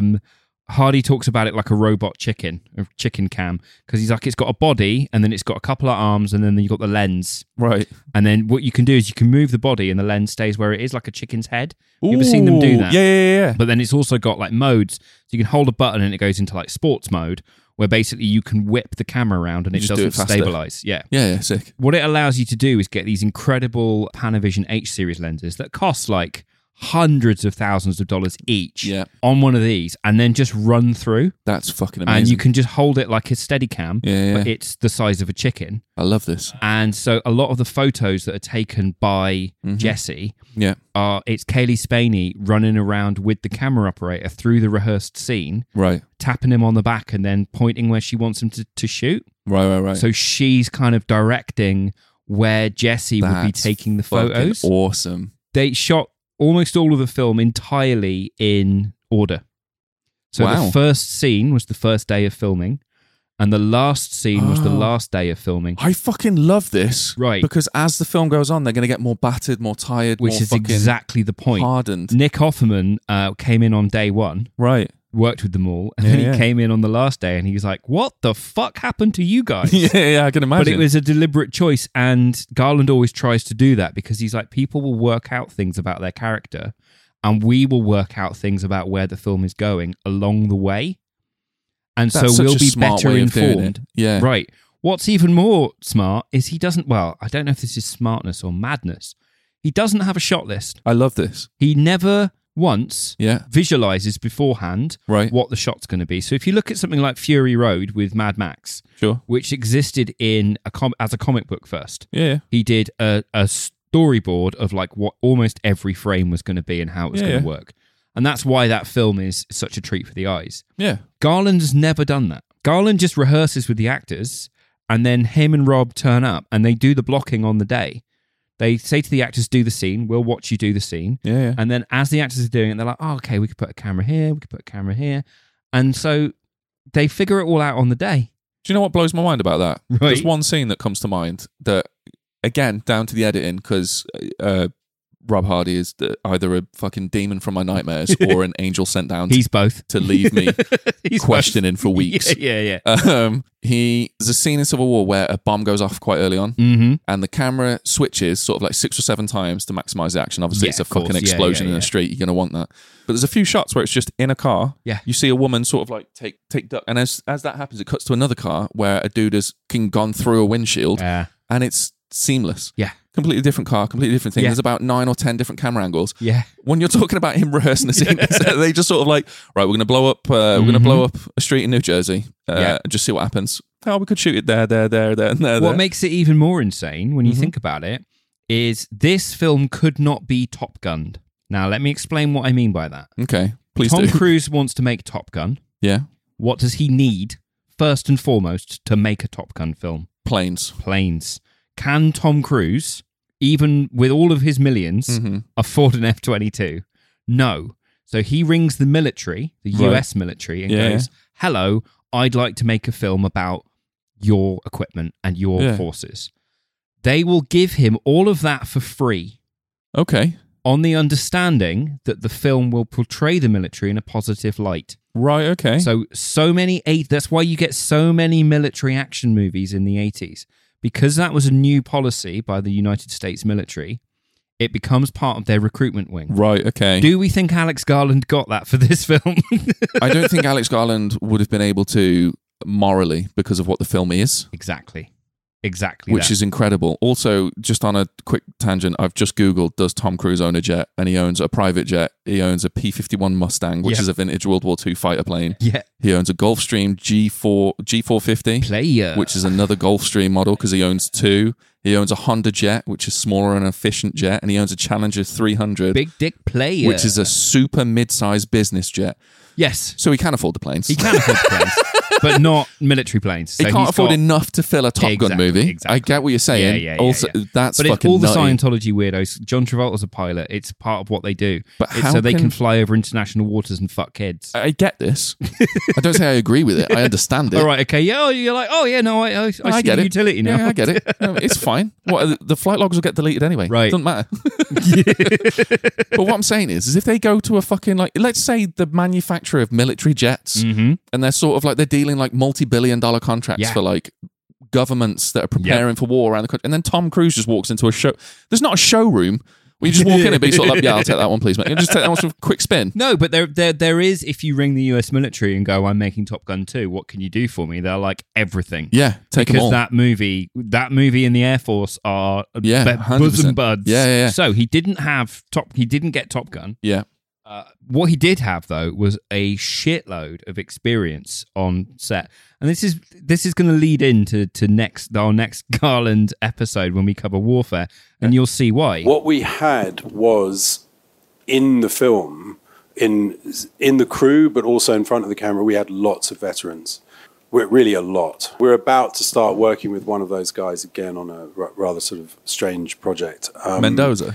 Hardy talks about it like a robot chicken cam, because he's like, it's got a body, and then it's got a couple of arms, and then you've got the lens. Right. And then what you can do is you can move the body, and the lens stays where it is, like a chicken's head. You ever seen them do that? Yeah. But then it's also got like modes. So you can hold a button, and it goes into like sports mode, where basically you can whip the camera around and it doesn't stabilize. Yeah, sick. What it allows you to do is get these incredible Panavision H-series lenses that cost like hundreds of thousands of dollars each on one of these, and then just run through. That's fucking amazing. And you can just hold it like a Steadicam, but it's the size of a chicken. I love this. And so a lot of the photos that are taken by Jessie it's Kaylee Spaney running around with the camera operator through the rehearsed scene, right, tapping him on the back and then pointing where she wants him to shoot. Right. So she's kind of directing where Jessie would be taking the photos. Awesome. They shot almost all of the film entirely in order. So the first scene was the first day of filming, and the last scene was the last day of filming. I fucking love this. Right. Because as the film goes on, they're going to get more battered, more tired, which more is exactly the point. Hardened. Nick Offerman came in on day one. Right. Worked with them all, and then he came in on the last day, and he was like, "What the fuck happened to you guys?" Yeah, I can imagine. But it was a deliberate choice, and Garland always tries to do that because he's like, people will work out things about their character, and we will work out things about where the film is going along the way, and That's so we'll such a be smart better way of doing informed. it. Yeah, right. What's even more smart is he doesn't. Well, I don't know if this is smartness or madness. He doesn't have a shot list. I love this. He never once visualizes beforehand what the shot's going to be. So if you look at something like Fury Road with Mad Max, which existed in as a comic book first, he did a storyboard of like what almost every frame was going to be and how it was going to work. And that's why that film is such a treat for the eyes. Yeah. Garland's never done that. Garland just rehearses with the actors, and then him and Rob turn up and they do the blocking on the day. They say to the actors, do the scene. We'll watch you do the scene. Yeah. And then as the actors are doing it, they're like, oh, okay, we could put a camera here. We could put a camera here. And so they figure it all out on the day. Do you know what blows my mind about that? Right. There's one scene that comes to mind that, again, down to the editing, because Rob Hardy is either a fucking demon from my nightmares or an angel sent down He's both. to leave me questioning for weeks. Yeah. There's a scene in Civil War where a bomb goes off quite early on, and the camera switches sort of like 6 or 7 times to maximize the action. Obviously, it's a fucking explosion in a street. You're going to want that. But there's a few shots where it's just in a car. Yeah. You see a woman sort of like take duck, and as that happens, it cuts to another car where a dude has gone through a windshield, and it's seamless. Yeah. Completely different car, completely different thing. Yeah. There's about 9 or 10 different camera angles. Yeah. When you're talking about him rehearsing the scene, they just sort of like, right, we're going to blow up a street in New Jersey. And just see what happens. oh, we could shoot it there, and there. What makes it even more insane when you think about it is this film could not be Top Gunned. Now, let me explain what I mean by that. Okay, please Tom do. Cruise wants to make Top Gun. Yeah, What does he need, first and foremost, to make a Top Gun film? planes. Planes. Can Tom Cruise, even with all of his millions, afford an F-22? No. So he rings the military, the US military, and goes, hello, I'd like to make a film about your equipment and your forces. They will give him all of that for free. Okay. On the understanding that the film will portray the military in a positive light. Right, okay. So many, that's why you get so many military action movies in the 80s. Because that was a new policy by the United States military, it becomes part of their recruitment wing. Right, okay. Do we think Alex Garland got that for this film? I don't think Alex Garland would have been able to morally because of what the film is. Exactly Which that. is incredible. Also, just on a quick tangent, I've just Googled, does Tom Cruise own a jet? And he owns a private jet. He owns a P-51 Mustang, which is a vintage World War II fighter plane. Yeah. He owns a Gulfstream G450, Player. which is another Gulfstream model because he owns two. He owns a Honda jet, which is smaller and efficient jet. And he owns a Challenger 300, Big dick player. which is a super mid-sized business jet. Yes. So he can afford the planes. He can afford the planes, but not military planes. So He can't he's afford got- enough to fill a Top Gun movie. exactly. I get what you're saying. Yeah, also, that's But it's fucking all the nutty. Scientology weirdos. John Travolta's a pilot. It's part of what they do. But It's how so they can- can fly over international waters and fuck kids. I get this. I don't say I agree with it. I understand it. All right, okay. Yeah, you're like, oh, yeah, no, I see I get the it. utility now. Yeah, I get it. No, it's fine. What the flight logs will get deleted anyway. Right. Doesn't matter. But what I'm saying is if they go to a fucking let's say the manufacturer of military jets, and they're sort of like they're dealing like multi-billion-dollar contracts Yeah. for like governments that are preparing for war around the country, and then Tom Cruise just walks into a show. There's not a showroom. We just walk in and be sort of like, yeah, I'll take that one, please, mate. And just take that one for a quick spin. No, but there is, if you ring the US military and go, I'm making Top Gun 2, what can you do for me? They're like, everything. Yeah, take them Because all. that movie and the Air Force are Yeah, 100%. bosom buds. Yeah. So he didn't get Top Gun. Yeah. What he did have though was a shitload of experience on set, and this is going to lead into our next Garland episode when we cover Warfare, and you'll see why. What we had was in the film, in the crew, but also in front of the camera, we had lots of veterans. We're really a lot. We're about to start working with one of those guys again on a rather sort of strange project. Mendoza.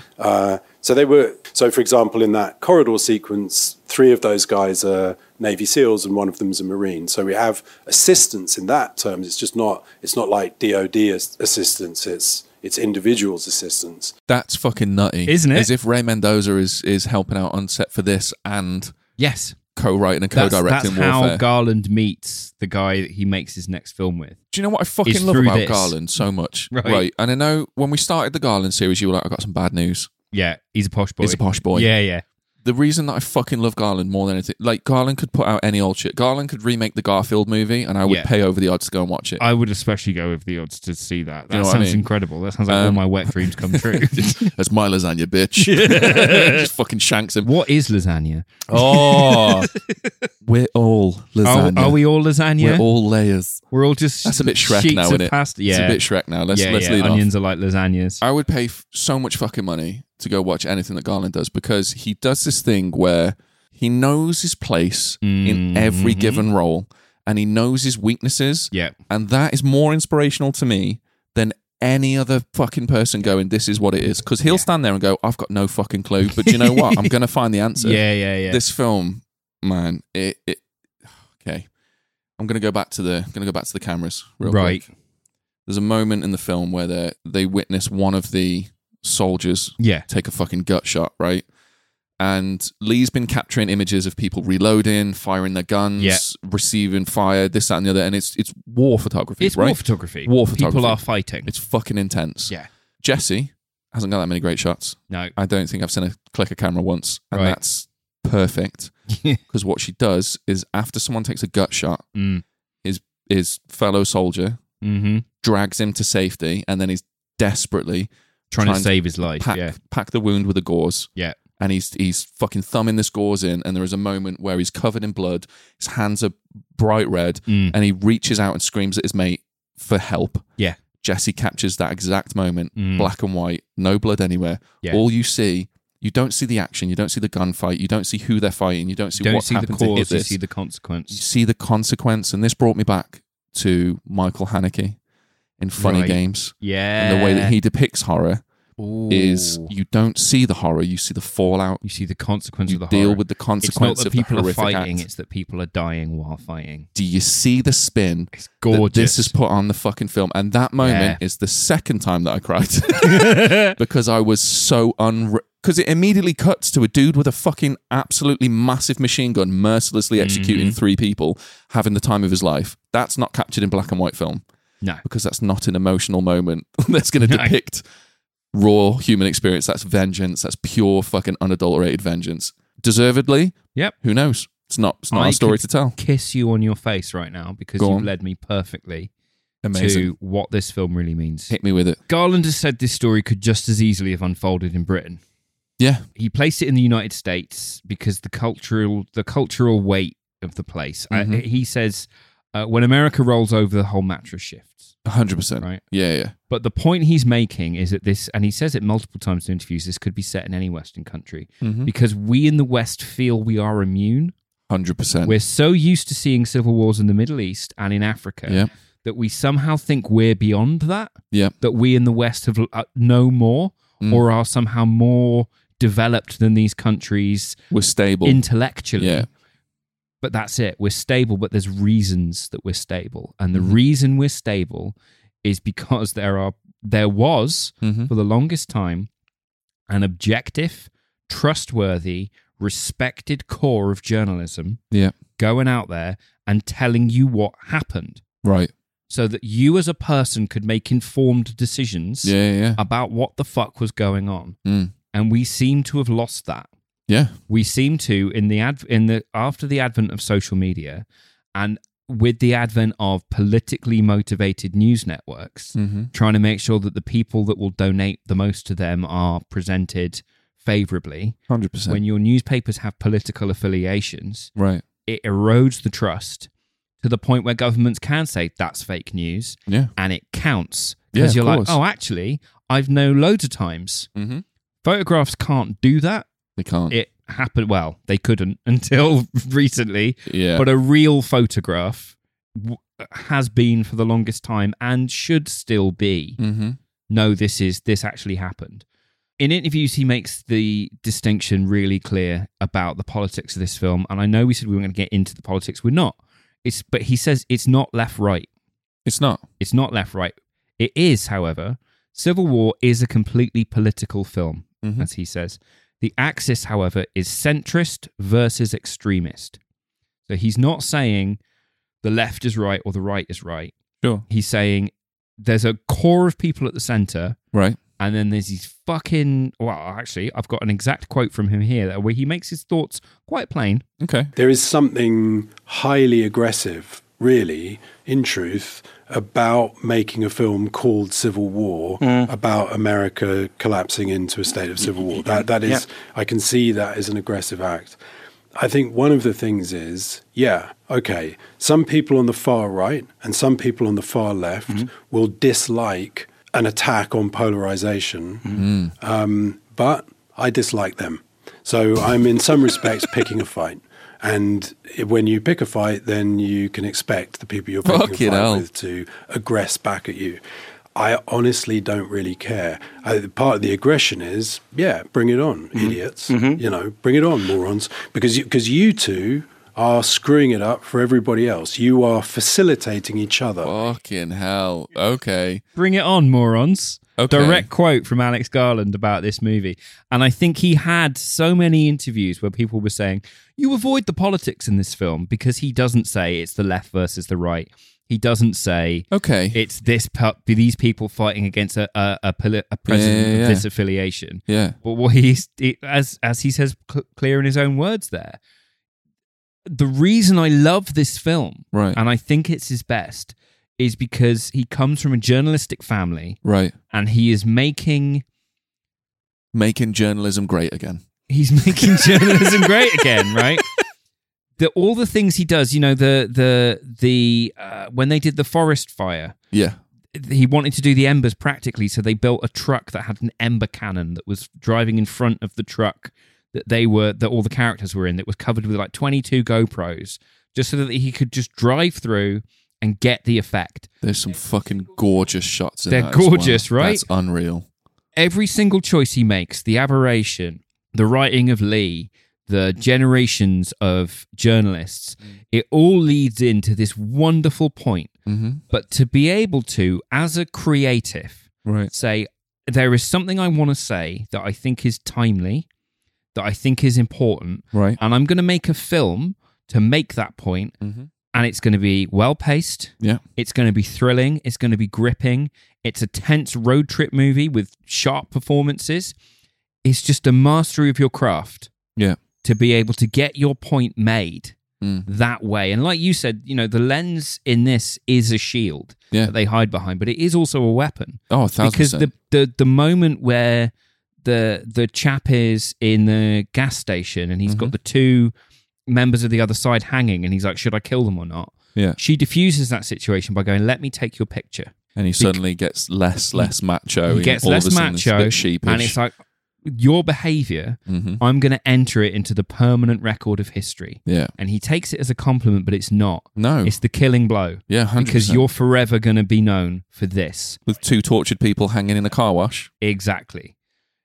So for example, in that corridor sequence, 3 of those guys are Navy SEALs and one of them is a Marine. So we have assistance in that terms. It's not like DOD assistance. It's individuals' assistance. That's fucking nutty. Isn't it? As if Ray Mendoza is helping out on set for this and Yes, co-writing and that's co-directing how Warfare. Garland meets the guy that he makes his next film with. Do you know what I fucking Is love through about this. Garland so much? Right. And I know when we started the Garland series, you were like, I got some bad news. Yeah, he's a posh boy. He's a posh boy. Yeah. The reason that I fucking love Garland more than anything, like Garland could put out any old shit. Garland could remake the Garfield movie and I would Yeah. pay over the odds to go and watch it. I would especially go with the odds to see that. you That know what I sounds mean? incredible. That sounds like all my wet dreams come true. That's my lasagna, bitch. Just fucking shanks him. What is lasagna? Oh, we're all lasagna. Are we all lasagna? We're all layers. We're all just That's a bit Shrek sheets now, of isn't it? pasta. Yeah, It's a bit Shrek now. Let's lead off. Onions are like lasagnas. I would pay so much fucking money to go watch anything that Garland does because he does this thing where he knows his place in every given role and he knows his weaknesses. Yeah. And that is more inspirational to me than any other fucking person going, this is what it is. Because he'll stand there and go, I've got no fucking clue. But you know what? I'm going to find the answer. Yeah. This film, man, it okay. I'm going to go back to the cameras real Right. quick. There's a moment in the film where they witness one of the soldiers Yeah. take a fucking gut shot, right? And Lee's been capturing images of people reloading, firing their guns, Yeah. receiving fire, this, that, and the other. And it's war photography, It's right? war photography. War photography. People are fighting. It's fucking intense. Yeah. Jesse hasn't got that many great shots. No. I don't think I've seen a click a camera once. And Right. that's perfect. Because what she does is after someone takes a gut shot, his fellow soldier drags him to safety and then he's desperately Trying to save his life. pack the wound with a gauze. Yeah. And he's fucking thumbing this gauze in, and there is a moment where he's covered in blood. His hands are bright red, and he reaches out and screams at his mate for help. Yeah. Jesse captures that exact moment, black and white, no blood anywhere. Yeah. All you see, you don't see the action, you don't see the gunfight, you don't see who they're fighting, you don't see what's happened to hit this. You see the consequence. You see the consequence, and this brought me back to Michael Haneke in Funny Games. Yeah. And the way that he depicts horror is you don't see the horror, you see the fallout. You see the consequence of the horror. You deal with the consequence of the horrific It's not that people are fighting, act. it's that people are dying while fighting. Do you see the spin It's gorgeous. that this is put on the fucking film? And that moment is the second time that I cried because I was so because it immediately cuts to a dude with a fucking absolutely massive machine gun mercilessly executing 3 people, having the time of his life. That's not captured in black and white film. No. Because that's not an emotional moment that's going to depict raw human experience. That's vengeance. That's pure fucking unadulterated vengeance. Deservedly? Yep. Who knows? It's not our story to tell. Kiss you on your face right now because you've led me perfectly Amazing. to what this film really means. Hit me with it. Garland has said this story could just as easily have unfolded in Britain. Yeah. He placed it in the United States because the cultural weight of the place. He says when America rolls over, the whole mattress shifts. 100%. Right. Yeah. But the point he's making is that this, and he says it multiple times in interviews, this could be set in any Western country because we in the West feel we are immune. 100%. We're so used to seeing civil wars in the Middle East and in Africa that we somehow think we're beyond that. Yeah. That we in the West have know more or are somehow more developed than these countries. We're stable. Intellectually. Yeah. But that's it. We're stable, but there's reasons that we're stable. And the reason we're stable is because there was, for the longest time, an objective, trustworthy, respected core of journalism going out there and telling you what happened. Right. So that you as a person could make informed decisions about what the fuck was going on. And we seem to have lost that. Yeah. We seem to after the advent of social media and with the advent of politically motivated news networks, trying to make sure that the people that will donate the most to them are presented favorably. 100%. When your newspapers have political affiliations, right, it erodes the trust to the point where governments can say that's fake news, and it counts because you're like, oh, actually, I've known loads of times. Photographs can't do that. They can't. It happened. Well, they couldn't until recently. Yeah. But a real photograph has been for the longest time and should still be. No, this actually happened. In interviews, he makes the distinction really clear about the politics of this film. And I know we said we were going to get into the politics. We're not. But he says it's not left-right. It's not. It's not left-right. It is, however. Civil War is a completely political film, as he says. The axis, however, is centrist versus extremist. So he's not saying the left is right or the right is right. Sure. He's saying there's a core of people at the center. Right. And then there's these fucking... Well, actually, I've got an exact quote from him here where he makes his thoughts quite plain. Okay. There is something highly aggressive, really, in truth, about making a film called Civil War about America collapsing into a state of civil war. That is, I can see that as an aggressive act. I think one of the things is, okay, some people on the far right and some people on the far left will dislike an attack on polarization, but I dislike them. So I'm in some respects picking a fight. And when you pick a fight, then you can expect the people you're picking a fight with to aggress back at you. I honestly don't really care. Part of the aggression is, bring it on, idiots. You know, bring it on, morons. Because you two are screwing it up for everybody else. You are facilitating each other. Fucking hell. Okay. Bring it on, morons. Okay. Direct quote from Alex Garland about this movie. And I think he had so many interviews where people were saying, you avoid the politics in this film, because he doesn't say it's the left versus the right. He doesn't say it's these people fighting against a president of this affiliation. Yeah. But what as he says clear in his own words there, the reason I love this film, and I think it's his best, is because he comes from a journalistic family. Right. And he is making journalism great again. He's making journalism great again, right? all the things he does, you know, when they did the forest fire, Yeah. he wanted to do the embers practically, so they built a truck that had an ember cannon that was driving in front of the truck that all the characters were in, that was covered with like 22 GoPros, just so that he could just drive through and get the effect. There's some fucking gorgeous shots in They're that as gorgeous, well. right? That's unreal. Every single choice he makes, the aberration, the writing of Lee, the generations of journalists, it all leads into this wonderful point. Mm-hmm. But to be able to, as a creative, Right. say, there is something I want to say that I think is timely, that I think is important, Right. and I'm going to make a film to make that point, Mm-hmm. and it's going to be well-paced, Yeah. it's going to be thrilling, it's going to be gripping, it's a tense road trip movie with sharp performances. It's just a mastery of your craft. Yeah. To be able to get your point made Mm. that way. And like you said, you know, the lens in this is a shield Yeah. that they hide behind, but it is also a weapon. Oh, 1,000%. Because the moment where the chap is in the gas station and he's got the two members of the other side hanging and he's like, should I kill them or not? Yeah. She diffuses that situation by going, let me take your picture. And he suddenly gets less macho. He gets all less of a sudden it's a macho, bit sheepish. and it's like, your behavior, I'm going to enter it into the permanent record of history. Yeah. And he takes it as a compliment, but it's not. No. It's the killing blow. Yeah, 100%. Because you're forever going to be known for this. With two tortured people hanging in a car wash. Exactly.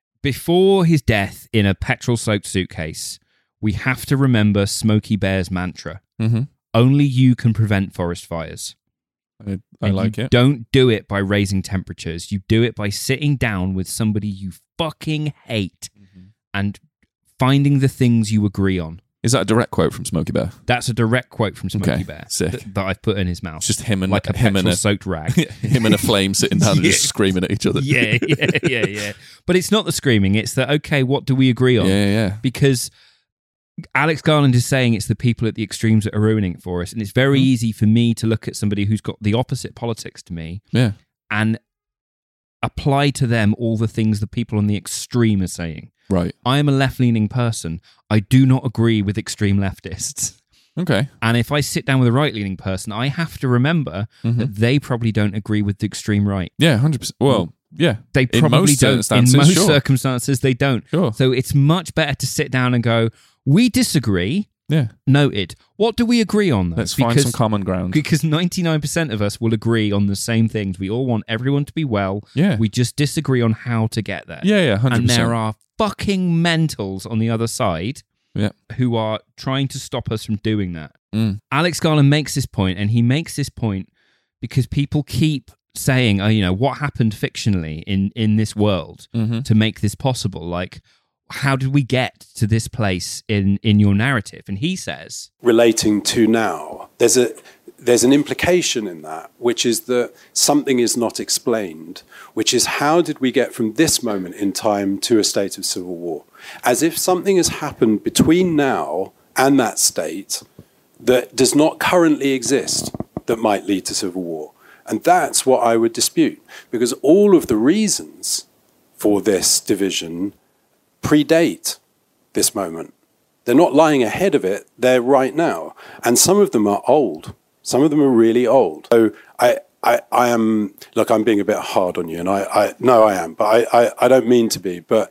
Before his death in a petrol-soaked suitcase, we have to remember Smokey Bear's mantra. Mm-hmm. Only you can prevent forest fires. I And like you it. don't do it by raising temperatures. You do it by sitting down with somebody you fucking hate and finding the things you agree on. Is that a direct quote from Smokey Bear? That's a direct quote from Smokey Okay, Bear sick. that I've put in his mouth. It's just him and like a him and petrol-soaked rag. him and a flame sitting down and just screaming at each other. Yeah. But it's not the screaming. It's the, okay, what do we agree on? Yeah. Because Alex Garland is saying it's the people at the extremes that are ruining it for us. And it's very easy for me to look at somebody who's got the opposite politics to me Yeah. and apply to them all the things the people on the extreme are saying. Right. I am a left-leaning person. I do not agree with extreme leftists. Okay. And if I sit down with a right-leaning person, I have to remember that they probably don't agree with the extreme right. Yeah, 100%. Well, yeah. They In probably most don't. In circumstances, most sure. circumstances, they don't. Sure. So it's much better to sit down and go, we disagree. Yeah. Noted. What do we agree on, though? Let's find some common ground. Because 99% of us will agree on the same things. We all want everyone to be well. Yeah. We just disagree on how to get there. Yeah, 100%. And there are fucking mentals on the other side Yeah. who are trying to stop us from doing that. Mm. Alex Garland makes this point, and he makes this point because people keep saying, oh, you know, what happened fictionally in this world to make this possible? Like, how did we get to this place in your narrative? And he says, relating to now, there's an implication in that, which is that something is not explained, which is how did we get from this moment in time to a state of civil war? As if something has happened between now and that state that does not currently exist that might lead to civil war. And that's what I would dispute, because all of the reasons for this division predate this moment. They're not lying ahead of it, they're right now. And some of them are old. Some of them are really old. So I am, look, I'm being a bit hard on you, and I know I am, but I don't mean to be, but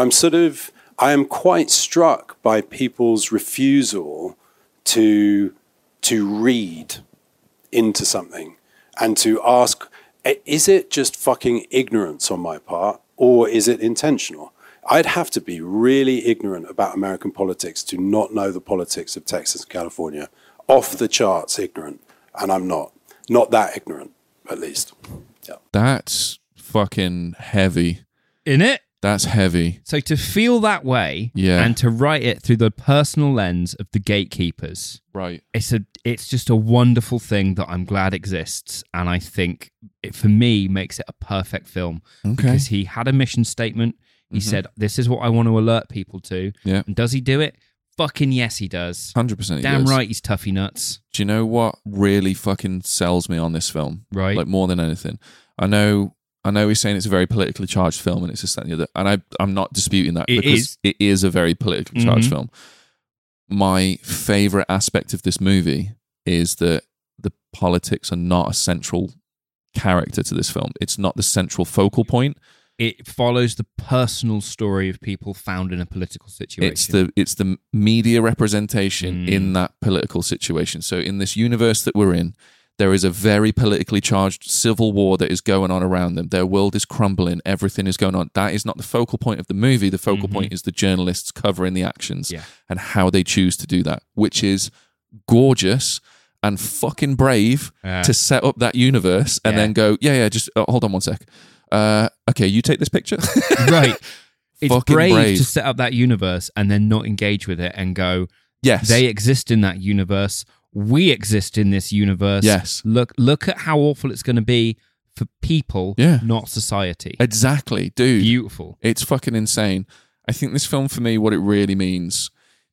I am quite struck by people's refusal to read into something and to ask, is it just fucking ignorance on my part, or is it intentional? I'd have to be really ignorant about American politics to not know the politics of Texas and California. Off the charts ignorant. And I'm not. Not that ignorant, at least. Yeah. That's fucking heavy. in it. That's heavy. So to feel that way Yeah. and to write it through the personal lens of the gatekeepers, Right. it's just a wonderful thing that I'm glad exists, and I think it, for me, makes it a perfect film. Okay. Because he had a mission statement. He said, "This is what I want to alert people to." Yeah. And does he do it? Fucking yes, he does. 100% he Damn does. right, he's toughy nuts. Do you know what really fucking sells me on this film? Right. Like more than anything. I know he's saying it's a very politically charged film and it's this, that, and the other. And I'm not disputing that It because is. it is a very politically charged film. my favorite aspect of this movie is that the politics are not a central character to this film. It's not the central focal point. It follows the personal story of people found in a political situation. It's the media representation in that political situation. So in this universe that we're in, there is a very politically charged civil war that is going on around them. Their world is crumbling. Everything is going on. That is not the focal point of the movie. The focal point is the journalists covering the actions and how they choose to do that, which is gorgeous and fucking brave to set up that universe and then go, just hold on one sec. Okay, you take this picture. Right. It's Fucking brave to set up that universe and then not engage with it and go, yes, they exist in that universe. We exist in this universe. Yes. Look at how awful it's going to be for people, not society. Exactly, dude. Beautiful. It's fucking insane. I think this film, for me, what it really means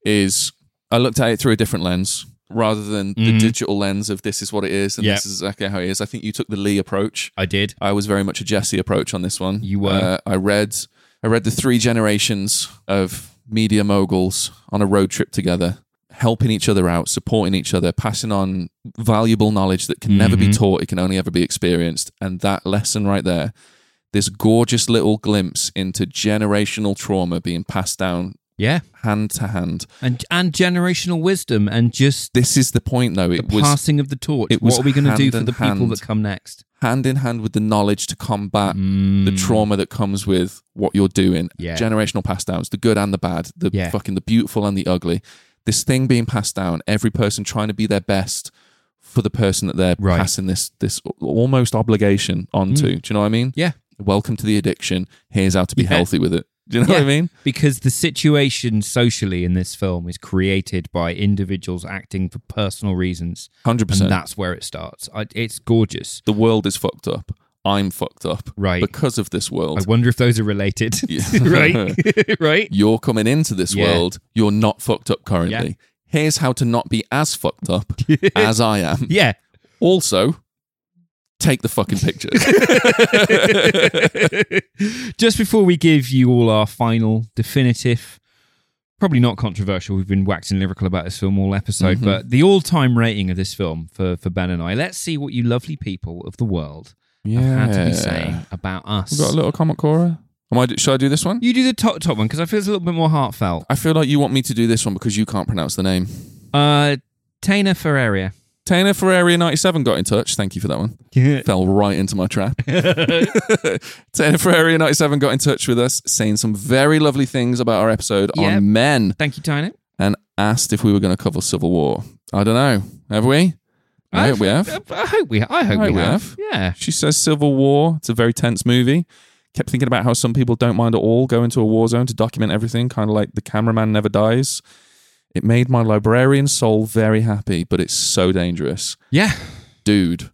is I looked at it through a different lens rather than the digital lens of this is what it is and this is exactly how it is. I think you took the Lee approach. I did. I was very much a Jesse approach on this one. You were. I read the 3 generations of media moguls on a road trip together, helping each other out, supporting each other, passing on valuable knowledge that can never be taught, it can only ever be experienced. And that lesson right there, this gorgeous little glimpse into generational trauma being passed down hand to hand. And generational wisdom and just... This is the point, though. It was passing of the torch. It was what are we going to do for hand the in people hand. that come next? Hand in hand with the knowledge to combat the trauma that comes with what you're doing. Yeah. Generational pass downs, the good and the bad, the beautiful and the ugly. This thing being passed down, every person trying to be their best for the person that they're passing this almost obligation onto. Do you know what I mean? Yeah. Welcome to the addiction. Here's how to be healthy with it. Do you know what I mean? Because the situation socially in this film is created by individuals acting for personal reasons. 100%. And that's where it starts. It's gorgeous. The world is fucked up. I'm fucked up. Right. Because of this world. I wonder if those are related. Right? Right? You're coming into this world. You're not fucked up currently. Yeah. Here's how to not be as fucked up as I am. Yeah. Also, take the fucking picture. Just before we give you all our final, definitive, probably not controversial, we've been waxing lyrical about this film all episode, but the all-time rating of this film for Ben and I, let's see what you lovely people of the world have had to be saying about us. We've got a little comment, Cora. Should I do this one? You do the top one, because I feel it's a little bit more heartfelt. I feel like you want me to do this one because you can't pronounce the name. Taina Ferreira. Taina Ferreira 97 got in touch. Thank you for that one. Fell right into my trap. Taina Ferreira 97 got in touch with us, saying some very lovely things about our episode on men. Thank you, Taina. And asked if we were going to cover Civil War. I don't know. Have we? I hope we have. I hope we have. Yeah. She says Civil War. It's a very tense movie. Kept thinking about how some people don't mind at all go into a war zone to document everything, kind of like The Cameraman Never Dies. It made my librarian soul very happy, but it's so dangerous. Yeah. Dude.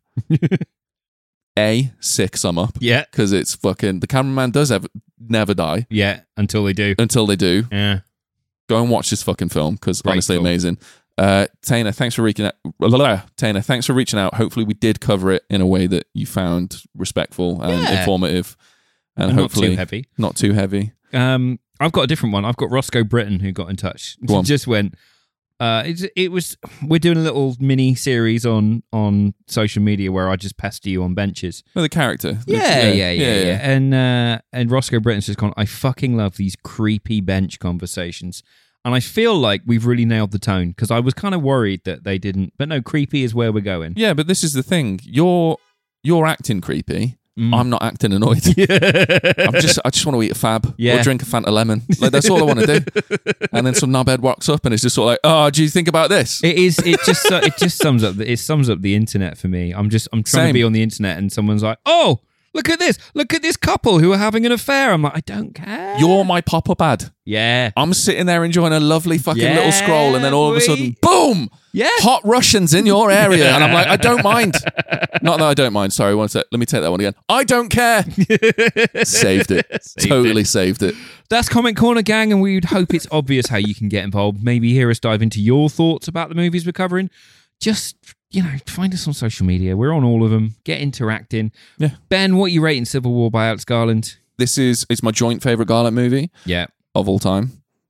Sick sum up. Yeah. Because it's fucking... The cameraman does never die. Yeah, until they do. Until they do. Yeah. Go and watch this fucking film, because honestly, amazing. Taina, thanks for reaching out. Taina, thanks for reaching out. Hopefully we did cover it in a way that you found respectful and informative. And hopefully not too heavy. I've got a different one. I've got Roscoe Britton who got in touch. Just went. It was. We're doing a little mini series on social media where I just pester you on benches. Oh, the character. Yeah. And Roscoe Britton's just gone, I fucking love these creepy bench conversations. And I feel like we've really nailed the tone, because I was kind of worried that they didn't. But no, creepy is where we're going. Yeah, but this is the thing. You're acting creepy. I'm not acting annoyed. I just want to eat a fab or drink a Fanta lemon. Like, that's all I want to do. And then some knobhead walks up and it's just sort of like, oh, do you think about this? It just sums up the internet for me. I'm trying to be on the internet and someone's like, oh, look at this couple who are having an affair. I'm like, I don't care. You're my pop-up ad. Yeah. I'm sitting there enjoying a lovely fucking little scroll, and then all of a sudden, boom! Yeah. Hot Russians in your area. And I'm like, I don't mind. Not that I don't mind. Sorry, let me take that one again. I don't care. Saved it. Totally saved it. That's Comment Corner, gang, and we'd hope it's obvious how you can get involved. Maybe hear us dive into your thoughts about the movies we're covering. Just, find us on social media. We're on all of them. Get interacting. Yeah. Ben, what are you rating Civil War by Alex Garland? It's my joint favourite Garland movie. Yeah. Of all time.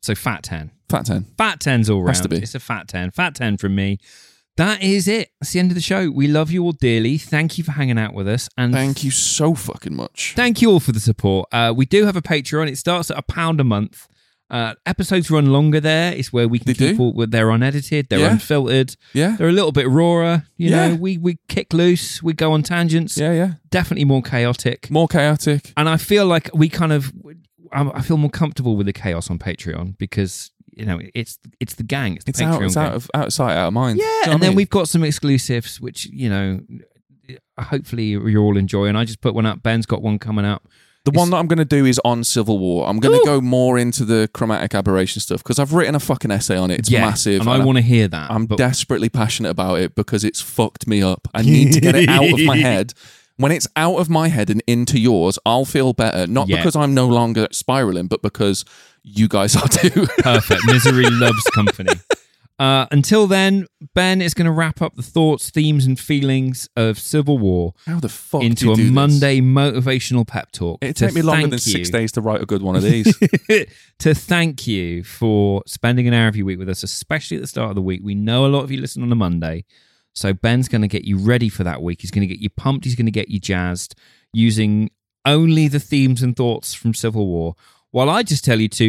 So fat 10. Fat 10. Fat 10's all round. Has to be. It's a fat 10. Fat 10 from me. That is it. That's the end of the show. We love you all dearly. Thank you for hanging out with us. And Thank you so fucking much. thank you all for the support. We do have a Patreon. It starts at £1 a month. Episodes run longer there. It's where we can keep all, they're unedited, they're unfiltered. Yeah. They're a little bit rawer. You Yeah. know, we kick loose, we go on tangents. Yeah. Definitely more chaotic. More chaotic. And I feel like I feel more comfortable with the chaos on Patreon because, you know, it's the gang. It's the Patreon gang. Out of sight, out of mind. Yeah, You know what and I then mean? we've got some exclusives, which, you know, hopefully you're all enjoying. I just put one up. Ben's got one coming up. The one that I'm going to do is on Civil War. I'm going to go more into the chromatic aberration stuff because I've written a fucking essay on it. It's massive. And I want to hear that. I'm desperately passionate about it because it's fucked me up. I need to get it out of my head. When it's out of my head and into yours, I'll feel better. Not because I'm no longer spiraling, but because you guys are too. Perfect. Misery loves company. Until then, Ben is going to wrap up the thoughts, themes, and feelings of Civil War How the fuck into a Monday motivational pep talk. It'd take me longer than 6 days to write a good one of these. To thank you for spending an hour of your week with us, especially at the start of the week. We know a lot of you listen on a Monday. So Ben's going to get you ready for that week. He's going to get you pumped. He's going to get you jazzed using only the themes and thoughts from Civil War. While I just tell you to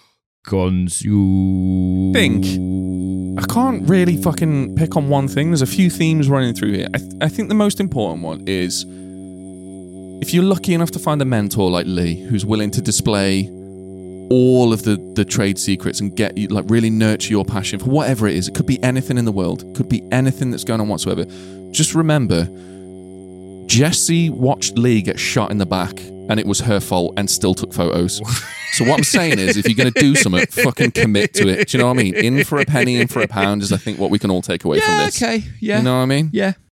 consume. I can't really fucking pick on one thing. There's a few themes running through here. I think the most important one is if you're lucky enough to find a mentor like Lee who's willing to display all of the trade secrets and get you, like, really nurture your passion for whatever it is. It could be anything in the world. It could be anything that's going on whatsoever. Just remember, Jessie watched Lee get shot in the back and it was her fault and still took photos. So what I'm saying is, if you're going to do something, fucking commit to it. Do you know what I mean? In for a penny, in for a pound is, I think, what we can all take away from this. Okay. Yeah. You know what I mean? Yeah.